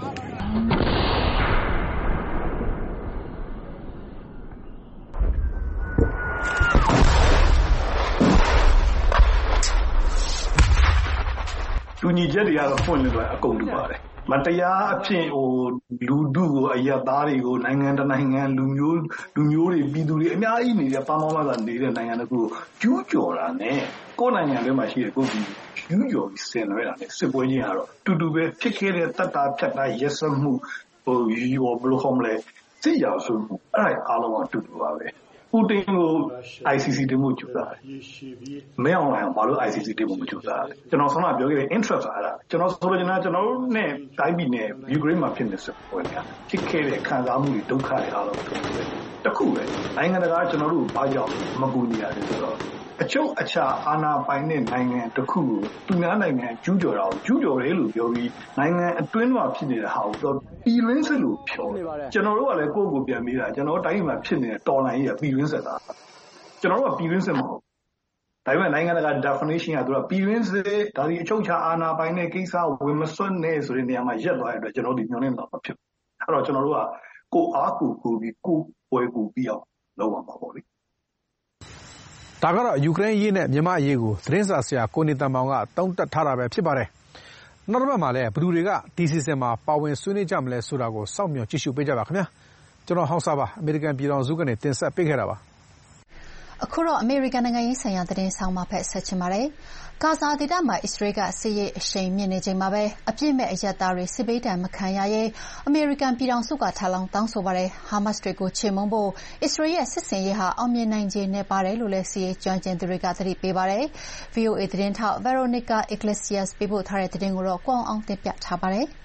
တူညီချက်တွေကတော့ဖွင့်လို့အကုန်တူပါတယ်မတရားအဖြစ်ဟိုလူဒုကိုအယက်သားတွေကိုနိုင်ငံတနိုင်ငံလူမျိုးလူမျိုးတွေပြည်သူတွေအများကြီးနေတဲ့ပါမောင်းလာနေတဲ့နိုင်ငံတွေကိုကျူးကျော်တာနဲ့ကိုယ်နိုင်ငံထဲမှာရှိတဲ့ကိုယ်ပြည်ကျူးကျော်ပြီးဆင်နွှဲတာနဲ့စစ်ပွဲချင်းကတော့တူတူပဲဖြစ်ခဲ့တဲ့တတ်တာဖြတ်တာရက်စမှုဟိုရောဘလို့ဟ ோம் လဲစစ်ရာဆိုမှုအဲ့ဒါအားလုံးကတူတူပါပဲပူတင်ကို I C C တင်မှုကြိုးစားတယ်။မဲအောင်လိုက်ဘာလို့ I C C တင်မှုမကြိုးစားလဲ။ကျွန်တော်ဆောင်းကပြောခဲ့တဲ့ interest အားလားကျွန်တော်ဆိုလိုချင်တာကျွန်တော်တို့နဲ့တိုင်းပြည်နဲ့ Ukraine မှာဖြစ်နေစပွဲကဖြစ်ခဲ့တဲ့ခံစားမှုတွေဒုက္ခတွေအားလုံးတူတယ်။တခုပဲနိုင်ငံတကာကျွန်တော်တို့ဘာကြောင့်မကူညီရလဲဆိုတော့အချုပ်အခြာအာဏာပိုင်တဲ့နိုင်ငံတစ်ခုကိုသူများနိုင်ငံကျူးကျော်တာကိုကျူးကျော်တယ်လို့ပြောပြီးနိုင်ငံအတွင်းမှာဖြစ်နေတဲ့ဟာကိုပြည်ရင်းစစ်လို့ပြောကျွန်တော်တို့ကလည်းကိုယ့်ကိုပြန်ပြီးတာကျွန်တော်တိုင်းမှာဖြစ်နေတဲ့တော်လှန်ရေးကပြည်ရင်းစစ်တာကျွန်တော်တို့ကပြည်ရင်းစစ်မဟုတ်ဒါပေမဲ့နိုင်ငံတကာ definition ကသူကပြည်ရင်းစစ်ဒါဒီအချုပ်အခြာအာဏာပိုင်တဲ့ကိစ္စဝင်မစွတ်နဲ့ဆိုတဲ့နေရာမှာရက်သွားတဲ့အတွက်ကျွန်တော်ဒီညွှန်နေတော့မဖြစ်အဲ့တော့ကျွန်တော်တို့ကကိုအားကိုကိုပြီးကိုပွဲကိုပြီးအောင်လုပ်အောင်ပါပေါ့လေဒါကတော့ယူကရိန်းအရေးနဲ့မြန်မာအရေးကိုသတင်းစာဆရာကိုနေတန်မောင်ကတုံ့တက်ထားတာပဲဖြစ်ပါတယ်။နောက်တစ်ပတ်မှာလည်းဘယ်သူတွေကဒီစီစဉ်မှာပါဝင်ဆွေးနွေးကြမလဲဆိုတာကိုစောင့်မျှော်ကြည့်ရှုပေးကြပါခင်ဗျာ။ကျွန်တော်ဟောက်စားပါအမေရိကန်ပြည်ထောင်စုကနေတင်ဆက်ပေးခဲ့တာပါ။အခုတော့အမေရိကန်နိုင်ငံရေးဆိုင်ရာသတင်းဆောင်မဖက်ဆက်ချင်ပါတယ်။ဂါဇာဒေသမှာအစ္စရေးကစစ်ရေးအရှိန်မြင့်နေချိန်မှာပဲအပြစ်မဲ့အရပ်သားတွေစစ်ဘေးဒဏ်မခံရရေးအမေရိကန်ပြည်ထောင်စုကထပ်လောင်းတောင်းဆိုပါတယ်။ဟာမတ်စ်တွေကိုချေမှုန်းဖို့အစ္စရေးရဲ့စစ်ဆင်ရေးဟာအောင်မြင်နိုင်ခြေနည်းပါတယ်လို့လည်းစစ်ရေးကျွမ်းကျင်သူတွေကသတိပေးပါတယ်။ V O A သတင်းထောက် Veronica Iglesias ပေးပို့ထားတဲ့သတင်းကိုတော့ကိုအောင်အောင်တင်ပြထားပါတယ်။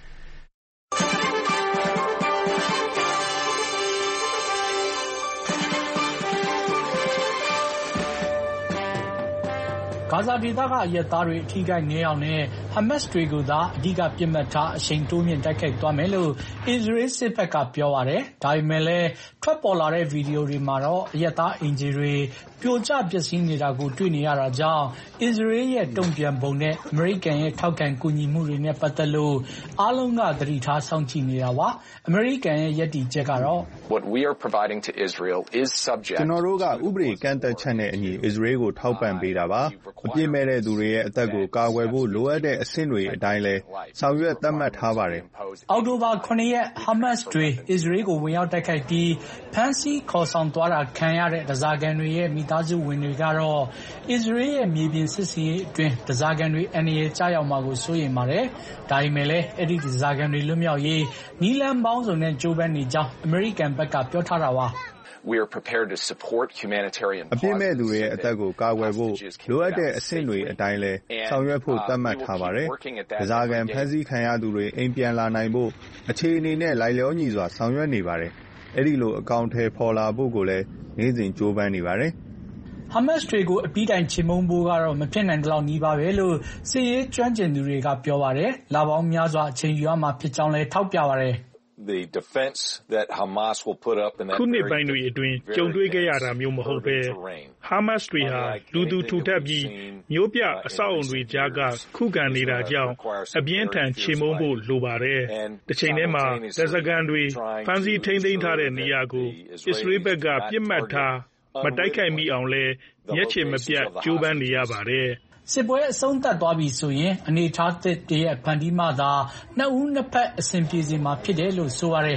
ဂါဇာဒေသကအရပ်သားတွေအထိခိုက်နည်းအောင်နဲ့ဟာမတ်စ်တွေကိုသာအဓိကပစ်မှတ်ထားအရှိန်တိုးမြင့်တိုက်ခိုက်သွားမယ်လို့အစ္စရေးစစ်ဘက်ကပြောပါတယ်။ဒါပေမဲ့လည်းထွက်ပေါ်လာတဲ့ဗီဒီယိုတွေမှာတော့အရပ်သားအင်ဂျီတွေပြိုကျပျက်စီးနေတာကိုတွေ့နေရတာကြောင့်အစ္စရေးရဲ့တုံ့ပြန်ပုံနဲ့အမေရိကန်ရဲ့ထောက်ခံကူညီမှုတွေနဲ့ပတ်သက်လို့အားလုံးကသတိထားစောင့်ကြည့်နေတာပါ။အမေရိကန်ရဲ့ယက်တီချက်ကတော့ What we are providing to Israel is subject ကျွန်တော်တို့ကဥပဒေကန့်သတ်ချက်နဲ့အညီအစ္စရေးကိုထောက်ပံ့ပေးတာပါ။အပြစ်မဲ့တဲ့သူတွေရဲ့အသက်ကိုကာကွယ်ဖို့လိုအပ်တဲ့အဆင့်တွေအတိုင်းလဲဆောင်ရွက်သတ်မှတ်ထားပါတယ်။အောက်တိုဘာခုနှစ်ရက်ဟာမတ်စ်တွေအစ္စရေးကိုဝင်ရောက်တိုက်ခိုက်ပြီးဖမ်းဆီးခေါ်ဆောင်သွားတာခံရတဲ့ဓားစာခံတွေရဲ့မိသားစုဝင်တွေကတော့အစ္စရေးရဲ့မြေပြင်စစ်ဆင်ရေးအတွင်းဓားစာခံတွေအန္တရာယ်ကျရောက်မှာကိုစိုးရိမ်ပါတယ်။ဒါပေမဲ့လည်းအဲ့ဒီဓားစာခံတွေလွတ်မြောက်ရေးနည်းလမ်းပေါင်းစုံနဲ့ကြိုးပမ်းနေကြောင်းအမေရိကန်ဘက်ကပြောထားတာပါ။ We are prepared to support humanitarian အပြစ်မဲ့သူတွေရဲ့အသက်ကိုကာကွယ်ဖို့လိုအပ်တဲ့အဆင့်တွေအတိုင်းလဲဆောင်ရွက်ဖို့သတ်မှတ်ထားပါတယ်။ဓားစာခံဖမ်းဆီးခံရသူတွေအိမ်ပြန်လာနိုင်ဖို့အခြေအနေနဲ့လိုက်လျောညီစွာဆောင်ရွက်နေပါတယ်။အဲ့ဒီလိုအကောင့်ထဲပေါ်လာဖို့ကိုလည်းနေ့စဉ်ကြိုးပမ်းနေပါတယ်။ဟာမတ်စ်တွေကိုအပြီးတိုင်ချေမှုန်းဖို့ကတော့မဖြစ်နိုင်တဲ့လောက်နီးပါပဲလို့စစ်ရေးကျွမ်းကျင်သူတွေကပြောပါတယ်။လာပေါင်းများစွာအချိန်ယူရမှာဖြစ်ကြောင်းလည်းထောက်ပြပါတယ်။ The defense that Hamas will put up in that ခုနှစ်ပိုင်းတွေအတွင်းကြုံတွေ့ခဲ့ရတာမျိုးမဟုတ်ပဲ Hamas တွေဟာလူသူထူထပ်ပြီးမျိုးပြအဆောက်အုံတွေကြားကခုခံနေတာကြောင့်အပြင်းထန်ချေမှုန်းဖို့လိုပါတယ်။တစ်ချိန်တည်းမှာသက်စကန်တွေဖမ်းဆီးထိန်းသိမ်းထားတဲ့နေရာကိုအစ္စရေးဘက်ကပြစ်မှတ်ထားမတိုက်ခိုက်မိအောင်လဲမျက်ခြေမပြတ်ကြိုးပမ်းနေရပါတယ်။စစ်ပွဲအဆုံးသတ်သွားပြီဆိုရင်အနေအထားသစ်တည်းရဲ့ဖန်တီးမှသာနှစ်ဦးနှစ်ဖက်အဆင်ပြေစေမှာဖြစ်တယ်လို့ဆိုရတယ်။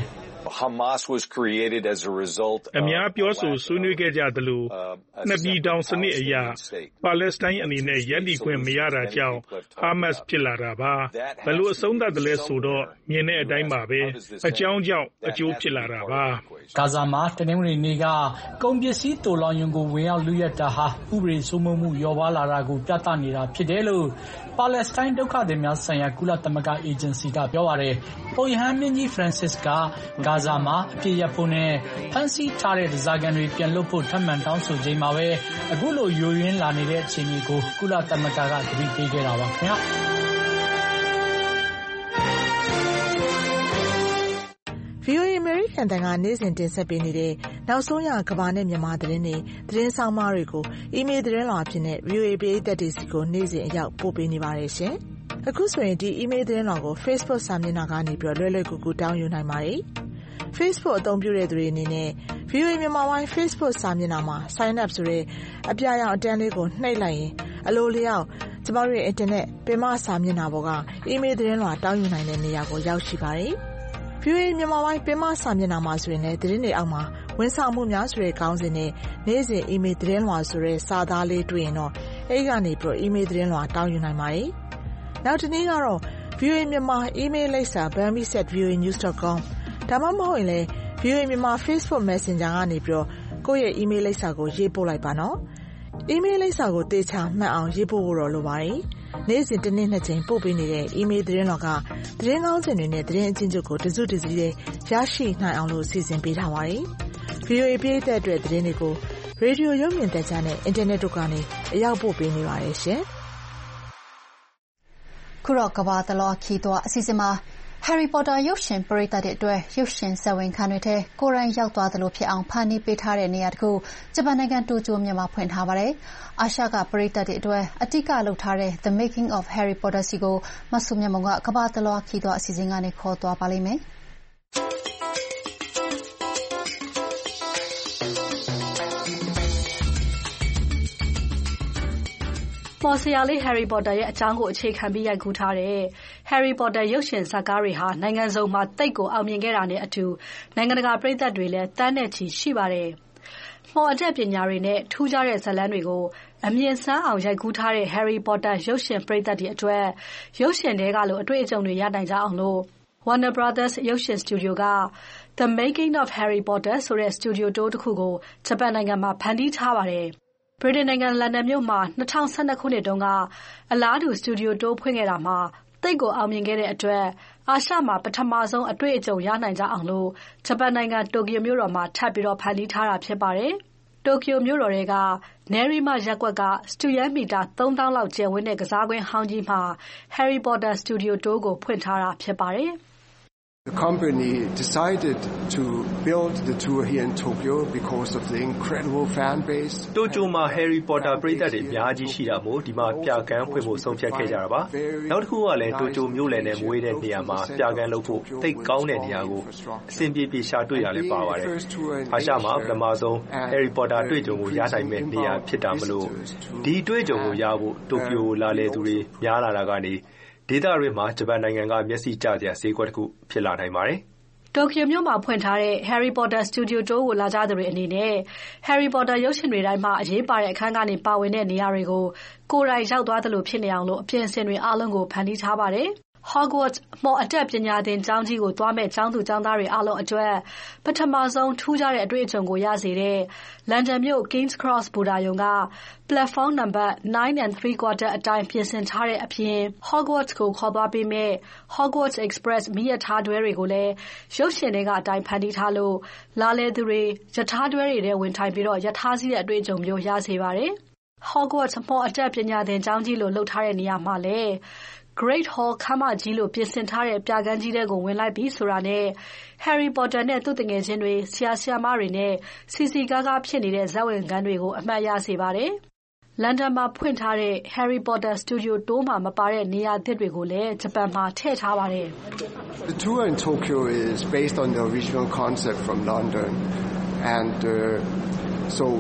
Hamas was created as a result of အများပြောဆိုဆွေးနွေးခဲ့ကြသလိုနှစ်ပြည်ထောင်စနစ်အရာပါလက်စတိုင်းအနေနဲ့ရပ်တည်ခွင့်မရတာကြောင့် Hamas ဖြစ်လာတာပါဘယ်လိုအဆုံးသတ်တယ်လဲဆိုတော့မြင်တဲ့အတိုင်းပါပဲအကြောင်းကြောင့်အကျိုးဖြစ်လာတာပါဂါဇာမှာတနင်္ဂနွေနေ့ကကုန်ပစ္စည်းတိုလောင်ရုံကိုဝင်ရောက်လူရက်တာဟာဥပဒေစိုးမိုးမှုရောပါလာတာကိုပြသနေတာဖြစ်တယ်လို့ပါလက်စတိုင်းဒုက္ခသည်များဆိုင်ရာကုလသမဂ္ဂအေဂျင်စီကပြောပါတယ်။ပုပ်ရဟန်းမင်းကြီး Francis ကဂါဇာမှာအပြည့်ရဖို့နဲ့ဖမ်းဆီးထားတဲ့ဒဇာကန်တွေပြန်လွှတ်ဖို့ထပ်မံတောင်းဆိုချိန်မှာပဲအခုလိုယိုယွင်းလာနေတဲ့အခြေအနေကိုကုလသမဂ္ဂကသတိပေးခဲ့တာပါခင်ဗျာ။ဗွီအိုအေ American တန်ကနေ့စဉ်တင်ဆက်ပေးနေတဲ့နောက်ဆုံးရကမ္ဘာနဲ့မြန်မာသတင်းတွေသတင်းဆောင်မတွေကိုအီးမေးလ်သတင်းလွှာအဖြစ်နဲ့ ဗွီအိုအေ ပရိသတ်တွေစီကိုနေ့စဉ်အရောက်ပို့ပေးနေပါတယ်ရှင်။အခုဆိုရင်ဒီအီးမေးလ်သတင်းလွှာကို Facebook စာမျက်နှာကနေပြီးလွယ်လွယ်ကူကူတောင်းယူနိုင်ပါတယ်။ Facebook အသုံးပြုတဲ့သူတွေအနေနဲ့ ဗွီအိုအေမြန်မာပိုင်း Facebook စာမျက်နှာမှာ Sign up ဆိုတဲ့အပြရောင်အတန်းလေးကိုနှိပ်လိုက်ရင်အလိုလျောက်ကျမတို့ရဲ့ Internet ပင်မစာမျက်နှာပေါ်ကအီးမေးလ်သတင်းလွှာတောင်းယူနိုင်တဲ့နေရာကိုရောက်ရှိပါတယ်။ ဗွီအိုအေမြန်မာပိုင်းပင်မစာမျက်နှာမှာဆိုရင်လည်းသတင်းတွေအောက်မှာဝန်ဆောင်မှုများဆိုတဲ့ခေါင်းစဉ်နဲ့နေ့စဉ်အီးမေးလ်သတင်းလွှာဆိုတဲ့စာသားလေးတွေ့ရင်တော့အဲဒီကနေပြီးတော့အီးမေးလ်သတင်းလွှာတောင်းယူနိုင်ပါတယ်။နောက်တစ်နည်းကတော့ ဗွီအိုအေမြန်မာအီးမေးလ်လိပ်စာ bammis at v o a news dot com ဒါမှမဟုတ်ရင်လည်း ဗွီအိုအေမြန်မာ Facebook Messenger ကနေပြီးတော့ကိုယ့်ရဲ့အီးမေးလ်လိပ်စာကိုရေးပို့လိုက်ပါနော်။အီးမေးလ်လိပ်စာကိုသေချာမှတ်အောင်ရေးပို့ဖို့တော့လိုပါတယ်။နေ့စဉ်တစ်နေ့နှစ်ကြိမ်ပို့ပေးနေတဲ့အီးမေးလ်သတင်းလွှာကသတင်းကောင်းစင်တွေနဲ့သတင်းအချင်းချုပ်ကိုတစုတစည်းရရှိနိုင်အောင်လို့စီစဉ်ပေးထားပါတယ်။ ဗွီအိုအေပြည်သက်အတွက်သတင်းတွေကိုရေဒီယိုရုပ်မြင်သံကြားနဲ့အင်တာနက်တို့ကနေအရောက်ပို့ပေးနေပါတယ်ရှင်။ခုတော့ကဘာတလောခီတော့အစီအစဉ်မှာ Harry Potter ရုပ်ရှင်ပရိသတ်တွေအတွက်ရုပ်ရှင်ဇာတ်ဝင်ခန်းတွေထဲကိုယ်တိုင်ရောက်သွားသလိုဖြစ်အောင်ဖန်တီးပေးထားတဲ့နေရာတစ်ခုဂျပန်နိုင်ငံတိုကျိုမြို့မှာဖွင့်ထားပါတယ်။အာရှကပရိသတ်တွေအတွက်အတိအကလုပ်ထားတဲ့ The Making of Harry Potter စီကိုမဆုမြတ်မုံကကဘာတလောခီတော့အစီအစဉ်ကနေခေါ်သွားပါလိမ့်မယ်။ပေါ်ဆရာလေး Harry Potter ရဲ့အကြောင်းကိုအခြေခံပြီးရိုက်ကူးထားတဲ့ Harry Potter ရုပ်ရှင်ဇာတ်ကားတွေဟာနိုင်ငံစုံမှာသိပ်ကိုအောင်မြင်ခဲ့တာနဲ့အတူနိုင်ငံတကာပရိသတ်တွေလည်းတန်းနဲ့ချီရှိပါတယ်။မော်အတတ်ပညာတွေနဲ့ထူးခြားတဲ့ဇာတ်လမ်းတွေကိုအမြင်ဆန်းအောင်ရိုက်ကူးထားတဲ့ Harry Potter ရုပ်ရှင်ပရိသတ်တွေအတွက်ရုပ်ရှင်တွေကလိုအတွေ့အကြုံတွေရနိုင်ကြအောင်လို့ Warner Brothers ရုပ်ရှင်စတူဒီယိုက The Making of Harry Potter ဆိုတဲ့စတူဒီယိုတိုးတစ်ခုကိုဂျပန်နိုင်ငံမှာဖန်တီးထားပါတယ်။ဗြိတိန်နိုင်ငံလန်ဒန်မြို့မှာ၂၀၁၂ခုနှစ်တုန်းကအလားတူစတူဒီယိုတိုးဖွင့်ခဲ့တာမှာသိပ်ကိုအောင်မြင်ခဲ့တဲ့အတွက်အာရှမှာပထမဆုံးအတွေ့အကြုံရနိုင်ကြအောင်လို့ဂျပန်နိုင်ငံတိုကျိုမြို့တော်မှာထပ်ပြီးတော့ဖန်တီးထားတာဖြစ်ပါတယ်။တိုကျိုမြို့တော်တွေကနယ်ရီမရပ်ကွက်ကစတူဒီယိုမီတာသုံးသောင်းလောက်ကျယ်ဝန်းတဲ့ကစားကွင်းဟောင်းကြီးမှာ Harry Potter Studio တိုးကိုဖွင့်ထားတာဖြစ်ပါတယ်။ The company decided to build the tour here in Tokyo because of the incredible fan base. တိုကျိုမှာ Harry Potter ပရိသတ်တွေအများကြီးရှိတာမို့ဒီမှာပြကန်းဖွင့်ဖို့ဆုံးဖြတ်ခဲ့ကြတာပါ။နောက်တစ်ခုကလည်းတိုကျိုမြို့လယ်နဲ့မွေးတဲ့နေရာမှာပြကန်းလုပ်ဖို့သိပ်ကောင်းတဲ့နေရာကိုအဆင်ပြေပြေရှာတွေ့ရလဲပါပါတယ်။အာရှမှာပထမဆုံး Harry Potter တွေ့ကြုံကိုရနိုင်မဲ့နေရာဖြစ်တာမလို့ဒီတွေ့ကြုံကိုရဖို့တိုကျိုလာလေသူတွေများလာတာကနေဒေသတွေမှာဂျပန်နိုင်ငံကမျက်စိကျစရာဈေးကွက်တစ်ခုဖြစ်လာနိုင်ပါတယ်။တိုကျိုမြို့မှာဖွင့်ထားတဲ့ Harry Potter Studio တိုးကိုလာကြသူတွေအနေနဲ့ Harry Potter ရုပ်ရှင်တွေတိုင်းမှာအရေးပါတဲ့အခန်းကနေပါဝင်တဲ့နေရာတွေကိုကိုယ်တိုင်ရောက်သွားသလိုဖြစ်နေအောင်လို့အပြင်အဆင်တွေအားလုံးကိုဖန်တီးထားပါတယ်။ Hogwarts မော်အတတ်ပညာသင်ကျောင်းကြီးကိုသွားမဲ့ကျောင်းသူကျောင်းသားတွေအားလုံးအတွက်ပထမဆုံးထူးခြားတဲ့အတွေ့အကြုံကိုရစေတဲ့လန်ဒန်မြို့ King's Cross ဘူတာရုံက Platform Number nine and three quarter အတိုင်းပြင်ဆင်ထားတဲ့အပြင် Hogwarts ကိုခေါ်သွားပေးမဲ့ Hogwarts Express မီးရထားတွဲတွေကိုလည်းရုပ်ရှင်တွေကအတိုင်းဖန်တီးထားလို့လာလေသူတွေရထားတွဲတွေထဲဝင်ထိုင်ပြီးတော့ရထားစီးတဲ့အတွေ့အကြုံမျိုးရစေပါတယ်။ Hogwarts မော်အတတ်ပညာသင်ကျောင်းကြီးလို့လုပ်ထားတဲ့နေရာမှာလည်းGreat Hall ခမ်းမကြီးလို့ပြင်ဆင်ထားတဲ့ပြကန်းကြီးတွေကိုဝင်လိုက်ပြီးဆိုတာနဲ့ Harry Potter နဲ့သူ့တငယ်ချင်းတွေဆရာဆရာမတွေနဲ့စီစီကားကားဖြစ်နေတဲ့ဇာတ်ဝင်ခန်းတွေကိုအမှတ်ရစေပါတယ်။လန်ဒန်မှာဖွင့်ထားတဲ့ Harry Potter Studio တိုးမှာမပါတဲ့နေရာသစ်တွေကိုလည်းဂျပန်မှာထည့်ထားပါတယ်။ The tour in Tokyo is based on the original concept from London and uh, so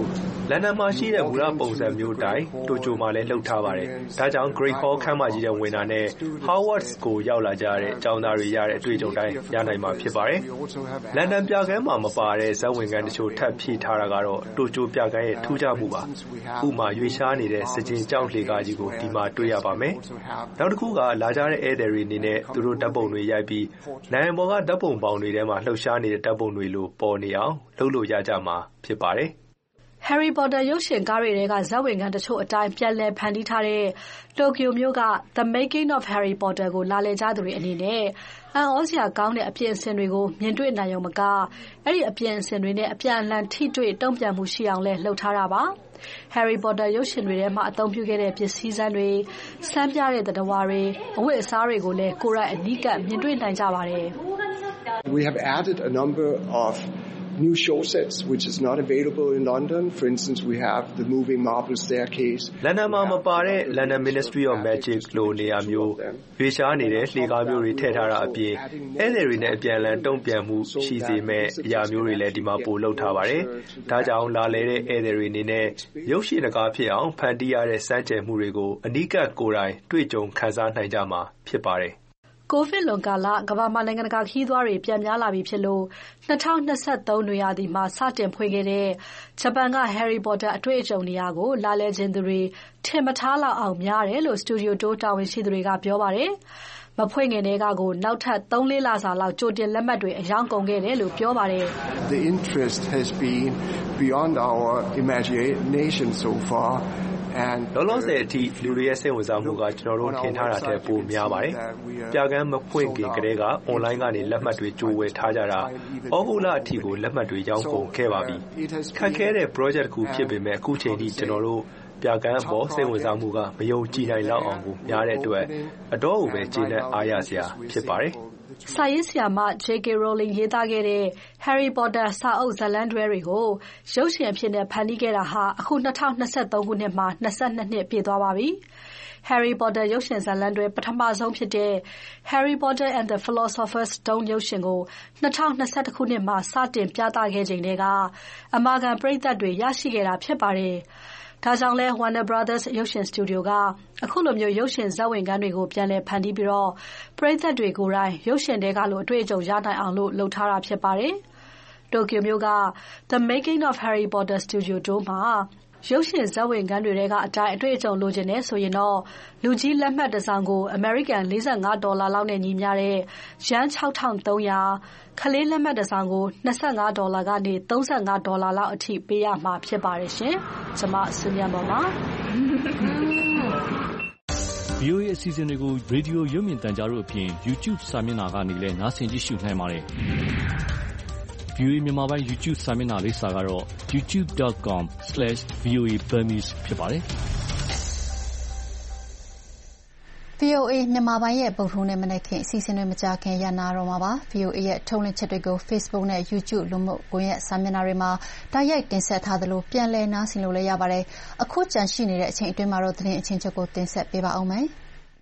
လန်ဒန်မှာရှိတဲ့မူလပုံစံမျိုးတိုင်းတိုကျိုမှာလည်းလှုပ်ထားပါတယ်။ဒါကြောင့် Great Hall ခန်းမကြီးတဲ့ဝင်တာနဲ့ Hogwarts ကိုရောက်လာကြတဲ့အကြောင်းသားတွေရတဲ့အတွေ့အကြုံတိုင်းရနိုင်မှာဖြစ်ပါတယ်။လန်ဒန်ပြခန်းမှာမပါတဲ့ဇာတ်ဝင်ခန်းတချို့ထပ်ဖြည့်ထားတာကတော့တိုကျိုပြခန်းရဲ့ထူးခြားမှုပါ။ဥပမာရွေးရှားနေတဲ့စကြင်ကြောက်လှေကားကြီးကိုဒီမှာတွေ့ရပါမယ်။နောက်တစ်ခုကလာကြတဲ့ဧည့်သည်တွေအနေနဲ့သူတို့ဓာတ်ပုံတွေရိုက်ပြီးနိုင်ဘော်ကဓာတ်ပုံပေါင်တွေထဲမှာလှုပ်ရှားနေတဲ့ဓာတ်ပုံတွေလိုပေါ်နေအောင်လုပ်လို့ရကြမှာဖြစ်ပါတယ်။ Harry Potter ရုပ်ရှင်ကားတွေထဲကဇာတ်ဝင်ခန်းတချို့အတိုင်းပြန်လည်ဖန်တီးထားတဲ့တိုကျိုမြို့က The Making of Harry Potter ကိုလာလည်ကြသူတွေအနေနဲ့အံ့ဩစရာကောင်းတဲ့အပြင်အဆင်တွေကိုမြင်တွေ့နိုင်ရုံမကအဲ့ဒီအပြင်အဆင်တွေနဲ့အပြန်အလှန်ထိတွေ့တုံ့ပြန်မှုရှိအောင်လဲလှုပ်ထားတာပါ။ Harry Potter ရုပ်ရှင်တွေထဲမှာအသုံးပြုခဲ့တဲ့ပစ္စည်းစမ်းတွေစမ်းပြတဲ့သတ္တဝါတွေအဝတ်အစားတွေကိုလည်းကိုယ်တိုင်အနီးကပ်မြင်တွေ့နိုင်ကြပါတယ်။ We have added a number of new show sets which is not available in London. For instance, we have the moving marble staircase. လန်ဒန်မှာမပါတဲ့ London Ministry of Magic လိုနေရာမျိုးရွေးရှားနေတဲ့လှေကားမျိုးတွေထည့်ထားတာအပြင်ဧည့်သည်တွေနဲ့အပြန်အလှန်တုံ့ပြန်မှုရှိစေမဲ့အရာမျိုးတွေလည်းဒီမှာပို့လုပ်ထားပါတယ်။ဒါကြောင့်လာလေတဲ့ဧည့်သည်တွေအနေနဲ့ရုပ်ရှင်တကားဖြစ်အောင်ဖန်တီးရတဲ့စမ်းကြယ်မှုတွေကိုအနီးကပ်ကိုယ်တိုင်တွေ့ကြုံခန်းစားနိုင်ကြမှာဖြစ်ပါတယ်။ကိုဗစ်လွန်ကာလကမ္ဘာမှာနိုင်ငံတကာခရီးသွားတွေပြန်များလာပြီဖြစ်လို့၂၀၂၃နွေရာသီမှာစတင်ဖွင့်ခဲ့တဲ့ဂျပန်က Harry Potter အတွေ့အကြုံနေရာကိုလာလည်ခြင်းသူတွေထင်မထားလောက်အောင်များတယ်လို့ Studio Tour တာဝန်ရှိသူတွေကပြောပါတယ်။မဖွင့်ခင်တည်းကကိုနောက်ထပ်သုံးလေးလစာလောက်ကြိုတင်လက်မှတ်တွေအယောင်ကုန်ခဲ့တယ်လို့ပြောပါတယ်။ The interest has been beyond our imagination so far. လောလောဆယ်အထိလူတွေရဲ့စိတ်ဝင်စားမှုကကျွန်တော်တို့ထင်ထားတာထက်ပိုများပါတယ်။ပြကန်းမဖွင့်ခင်ကတည်းက online ကနေလက်မှတ်တွေကြိုဝယ်ထားကြတာဩဂုတ်လအထိကိုလက်မှတ်တွေရောင်းကုန်ခဲ့ပါပြီ။ခက်ခဲတဲ့ project တစ်ခုဖြစ်ပေမဲ့အခုချိန်ထိကျွန်တော်တို့ပြကန်းပေါ်စိတ်ဝင်စားမှုကမယုံကြည်နိုင်လောက်အောင်ကိုများတဲ့အတွက်အတော့ကိုပဲကျေနပ်အားရစရာဖြစ်ပါတယ်။စာရေးဆရာမ J K Rowling ရေးသားခဲ့တဲ့ Harry Potter စာအုပ်ဇာတ်လမ်းတွဲတွေကိုရုပ်ရှင်အဖြစ်နဲ့ဖန်တီးခဲ့တာဟာအခု၂၀၂၃ခုနှစ်မှာ၂၂နှစ်ပြည့်သွားပါပြီ။ Harry Potter ရုပ်ရှင်ဇာတ်လမ်းတွဲပထမဆုံးဖြစ်တဲ့ Harry Potter and the Philosopher's Stone ရုပ်ရှင်ကို၂၀၂၁ခုနှစ်မှာစတင်ပြသခဲ့ချိန်တည်းကအမာခံပရိသတ်တွေရရှိခဲ့တာဖြစ်ပါတယ်။ဒါကြောင့်လဲ Warner Brothers ရုပ်ရှင်စတူဒီယိုကအခုလိုမျိုးရုပ်ရှင်ဇာတ်ဝင်ခန်းတွေကိုပြန်လည်ဖန်တီးပြီးတော့ပရိသတ်တွေကိုယ်တိုင်ရုပ်ရှင်တွေကလိုအတွေ့အကြုံရနိုင်အောင်လို့လုပ်ထားတာဖြစ်ပါတယ်။ တိုကျိုမြို့က The Making of Harry Potter Studio Tour မှာရုပ်ရှင်ဇာတ်ဝင်ခန်းတွေထဲကအတိုင်းအတွေ့အကြုံလိုချင်တယ်ဆိုရင်တော့လူကြီးလက်မှတ်တစ်စောင်ကို American ၄၅ဒေါ်လာလောက်နဲ့ညီမျှတဲ့ယန်း၆ထောင်သုံးရာခလေးလက်မှတ်တစ်စောင်ကို၂၅ဒေါ်လာကနေ၃၅ဒေါ်လာလောက်အထိပေးရမှာဖြစ်ပါတယ်ရှင်။ကျွန်မစုမြတ်ပါပါဗွီအိုအေ အစီအစဉ်တွေကိုရေဒီယိုရုပ်မြင်သံကြားတို့အပြင် YouTube စာမျက်နှာကနေလည်းနားဆင်ကြည့်ရှုနိုင်ပါတယ်။ ဗွီအိုအေမြန်မာပိုင်း YouTube စာမျက်နှာလိပ်စာကတော့ ยูทูบ ဒอท ကွန် စလက်ရှ် ဗီအိုအေ Burmese ဖြစ်ပါတယ်။ဗွီအိုအေမြန်မာပိုင်းရဲ့ဗုဒ္ဓဟူးနေ့မနက်ခင်းအစီအစဉ်တွေမကြာခင်ရနာတော့မှာပါ။ ဗွီအိုအေရဲ့ထုတ်လွှင့်ချက်တွေကို Facebook နဲ့ YouTube လူမှုကွန်ရက်စာမျက်နှာတွေမှာတိုက်ရိုက်တင်ဆက်ထားသလိုပြန်လည်နားဆင်လို့လည်းရပါတယ်။အခုကြန့်ရှိနေတဲ့အချိန်အတွင်းမှာတော့သတင်းအချင်းချုပ်ကိုတင်ဆက်ပေးပါအောင်မယ်။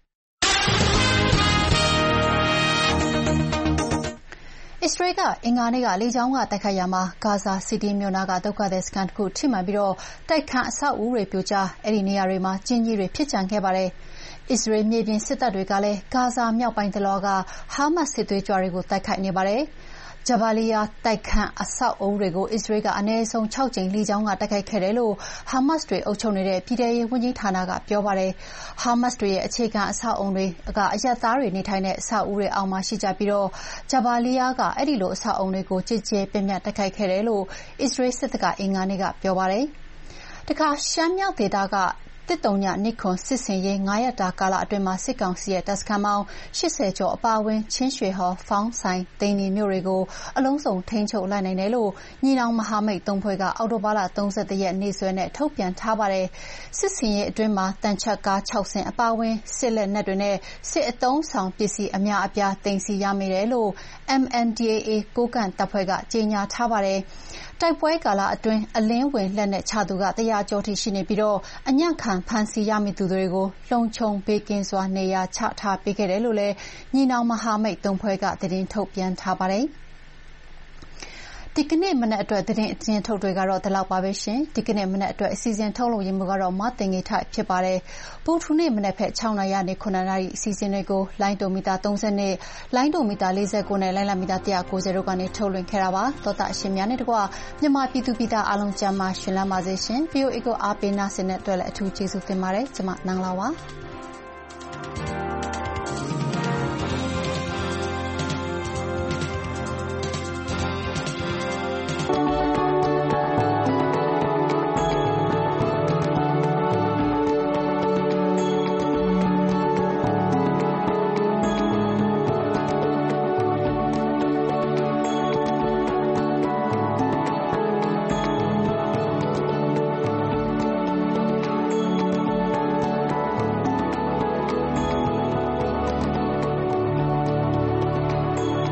အစ္စရေးကအင်္ဂါနေ့ကလေကြောင်းကတိုက်ခိုက်ရာမှာဂါဇာစီးတီးမြို့နားကဒုက္ခသည်စခန်းတစ်ခုထိမှန်ပြီးတော့တိုက်ခန်းအဆောက်အဦတွေပြိုကျအဲ့ဒီနေရာတွေမှာကျင်းကြီးတွေဖြစ်ကျန်ခဲ့ပါတယ်။အစ္စရေးမြေပြင်စစ်တပ်တွေကလည်းဂါဇာမြောက်ပိုင်းတလွှားကဟာမတ်စစ်သွေးကြွတွေကိုတိုက်ခိုက်နေပါတယ်။ ဂျာဘာလီယာတိုက်ခန်းအဆောက်အဦတွေကိုအစ္စရေးကအနည်းဆုံး၆ကြိမ်လေကြောင်းကတိုက်ခိုက်ခဲ့တယ်လို့ဟာမတ်စ်တွေအုပ်ချုပ်နေတဲ့ပြည်ထရေးဝန်ကြီးဌာနကပြောပါတယ်။ဟာမတ်စ်တွေရဲ့အခြေခံအဆောက်အအုံတွေကအရပ်သားတွေနေထိုင်တဲ့အဆောက်အဦတွေအောက်မှာရှိကြပြီးတော့ဂျာဘာလီယာကအဲ့ဒီလိုအဆောက်အအုံတွေကိုကြည်ကျဲပြင်းပြတိုက်ခိုက်ခဲ့တယ်လို့အစ္စရေးစစ်တပ်ကအင်္ဂါနေ့ကပြောပါတယ်။တခါရှမ်းမြောက်ဒေသကတစ်တုံညနိခွန်စစ်စင်ရေးငါးရက်တာကာလအတွင်းမှာစစ်ကောင်စီရဲ့တပ်စခန်းပေါင်း၈၀ကျော်အပါအဝင်ချင်းရွှေဟော်ဖောင်းဆိုင်သိန်းနီမြို့တွေကိုအလုံးစုံထိန်းချုပ်လိုက်နိုင်တယ်လို့ညီနောင်မဟာမိတ်သုံးဖွဲ့ကအောက်တိုဘာလ၃၁ရက်နေ့စွဲနဲ့ထုတ်ပြန်ထားပါတယ်။စစ်စင်ရေးအတွင်းမှာတန်ချက်ကား၆စင်းအပါအဝင်စစ်လက်နက်တွေနဲ့စစ်အုံဆောင်ပစ္စည်းအများအပြားသိမ်းဆည်းရမိတယ်လို့ M N D A A ကိုကန့်တပ်ဖွဲ့ကကြေညာထားပါတယ်။တိုက်ပွဲကာလအတွင်းအလင်းဝင်လက်နက်ချသူကတရာကျော်ထိရှိနေပြီးတော့အညံ့ခံဖမ်းဆီးရမိသူတွေကိုလုံခြုံဘေးကင်းစွာနေရာချထားပေးခဲ့တယ်လို့လည်းညီနောင်မဟာမိတ်သုံးဖွဲ့ကသတင်းထုတ်ပြန်ထားပါတယ်။ဒီကနေ့မနက်အတွက်သတင်းအကျဉ်းထုတ်တွေကတော့ဒီလောက်ပါပဲရှင်ဒီကနေ့မနက်အတွက်အစီအစဉ်ထုတ်လို့ရမှုကတော့မတင်ငေထိုက်ဖြစ်ပါတယ်ဗုဒ္ဓနေ့မနက်ဖက်၆နာရီနေ9နာရီအစီအစဉ်တွေကိုလိုင်းဒိုမီတာ30နဲ့လိုင်းဒိုမီတာ49နဲ့လိုင်းလမီတာone ninetyတို့ကနေထုတ်လွှင့်ခဲ့တာပါသောတာအရှင်များနဲ့တကွမြန်မာပြည်သူပြည်သားအားလုံးကျမ်းမာရှင်လန်းပါစေရှင် ဗီအိုအေ ကိုအားပေးနာဆင်တဲ့အတွက်လည်းအထူးကျေးဇူးတင်ပါတယ်ကျွန်မနန်းလာပါ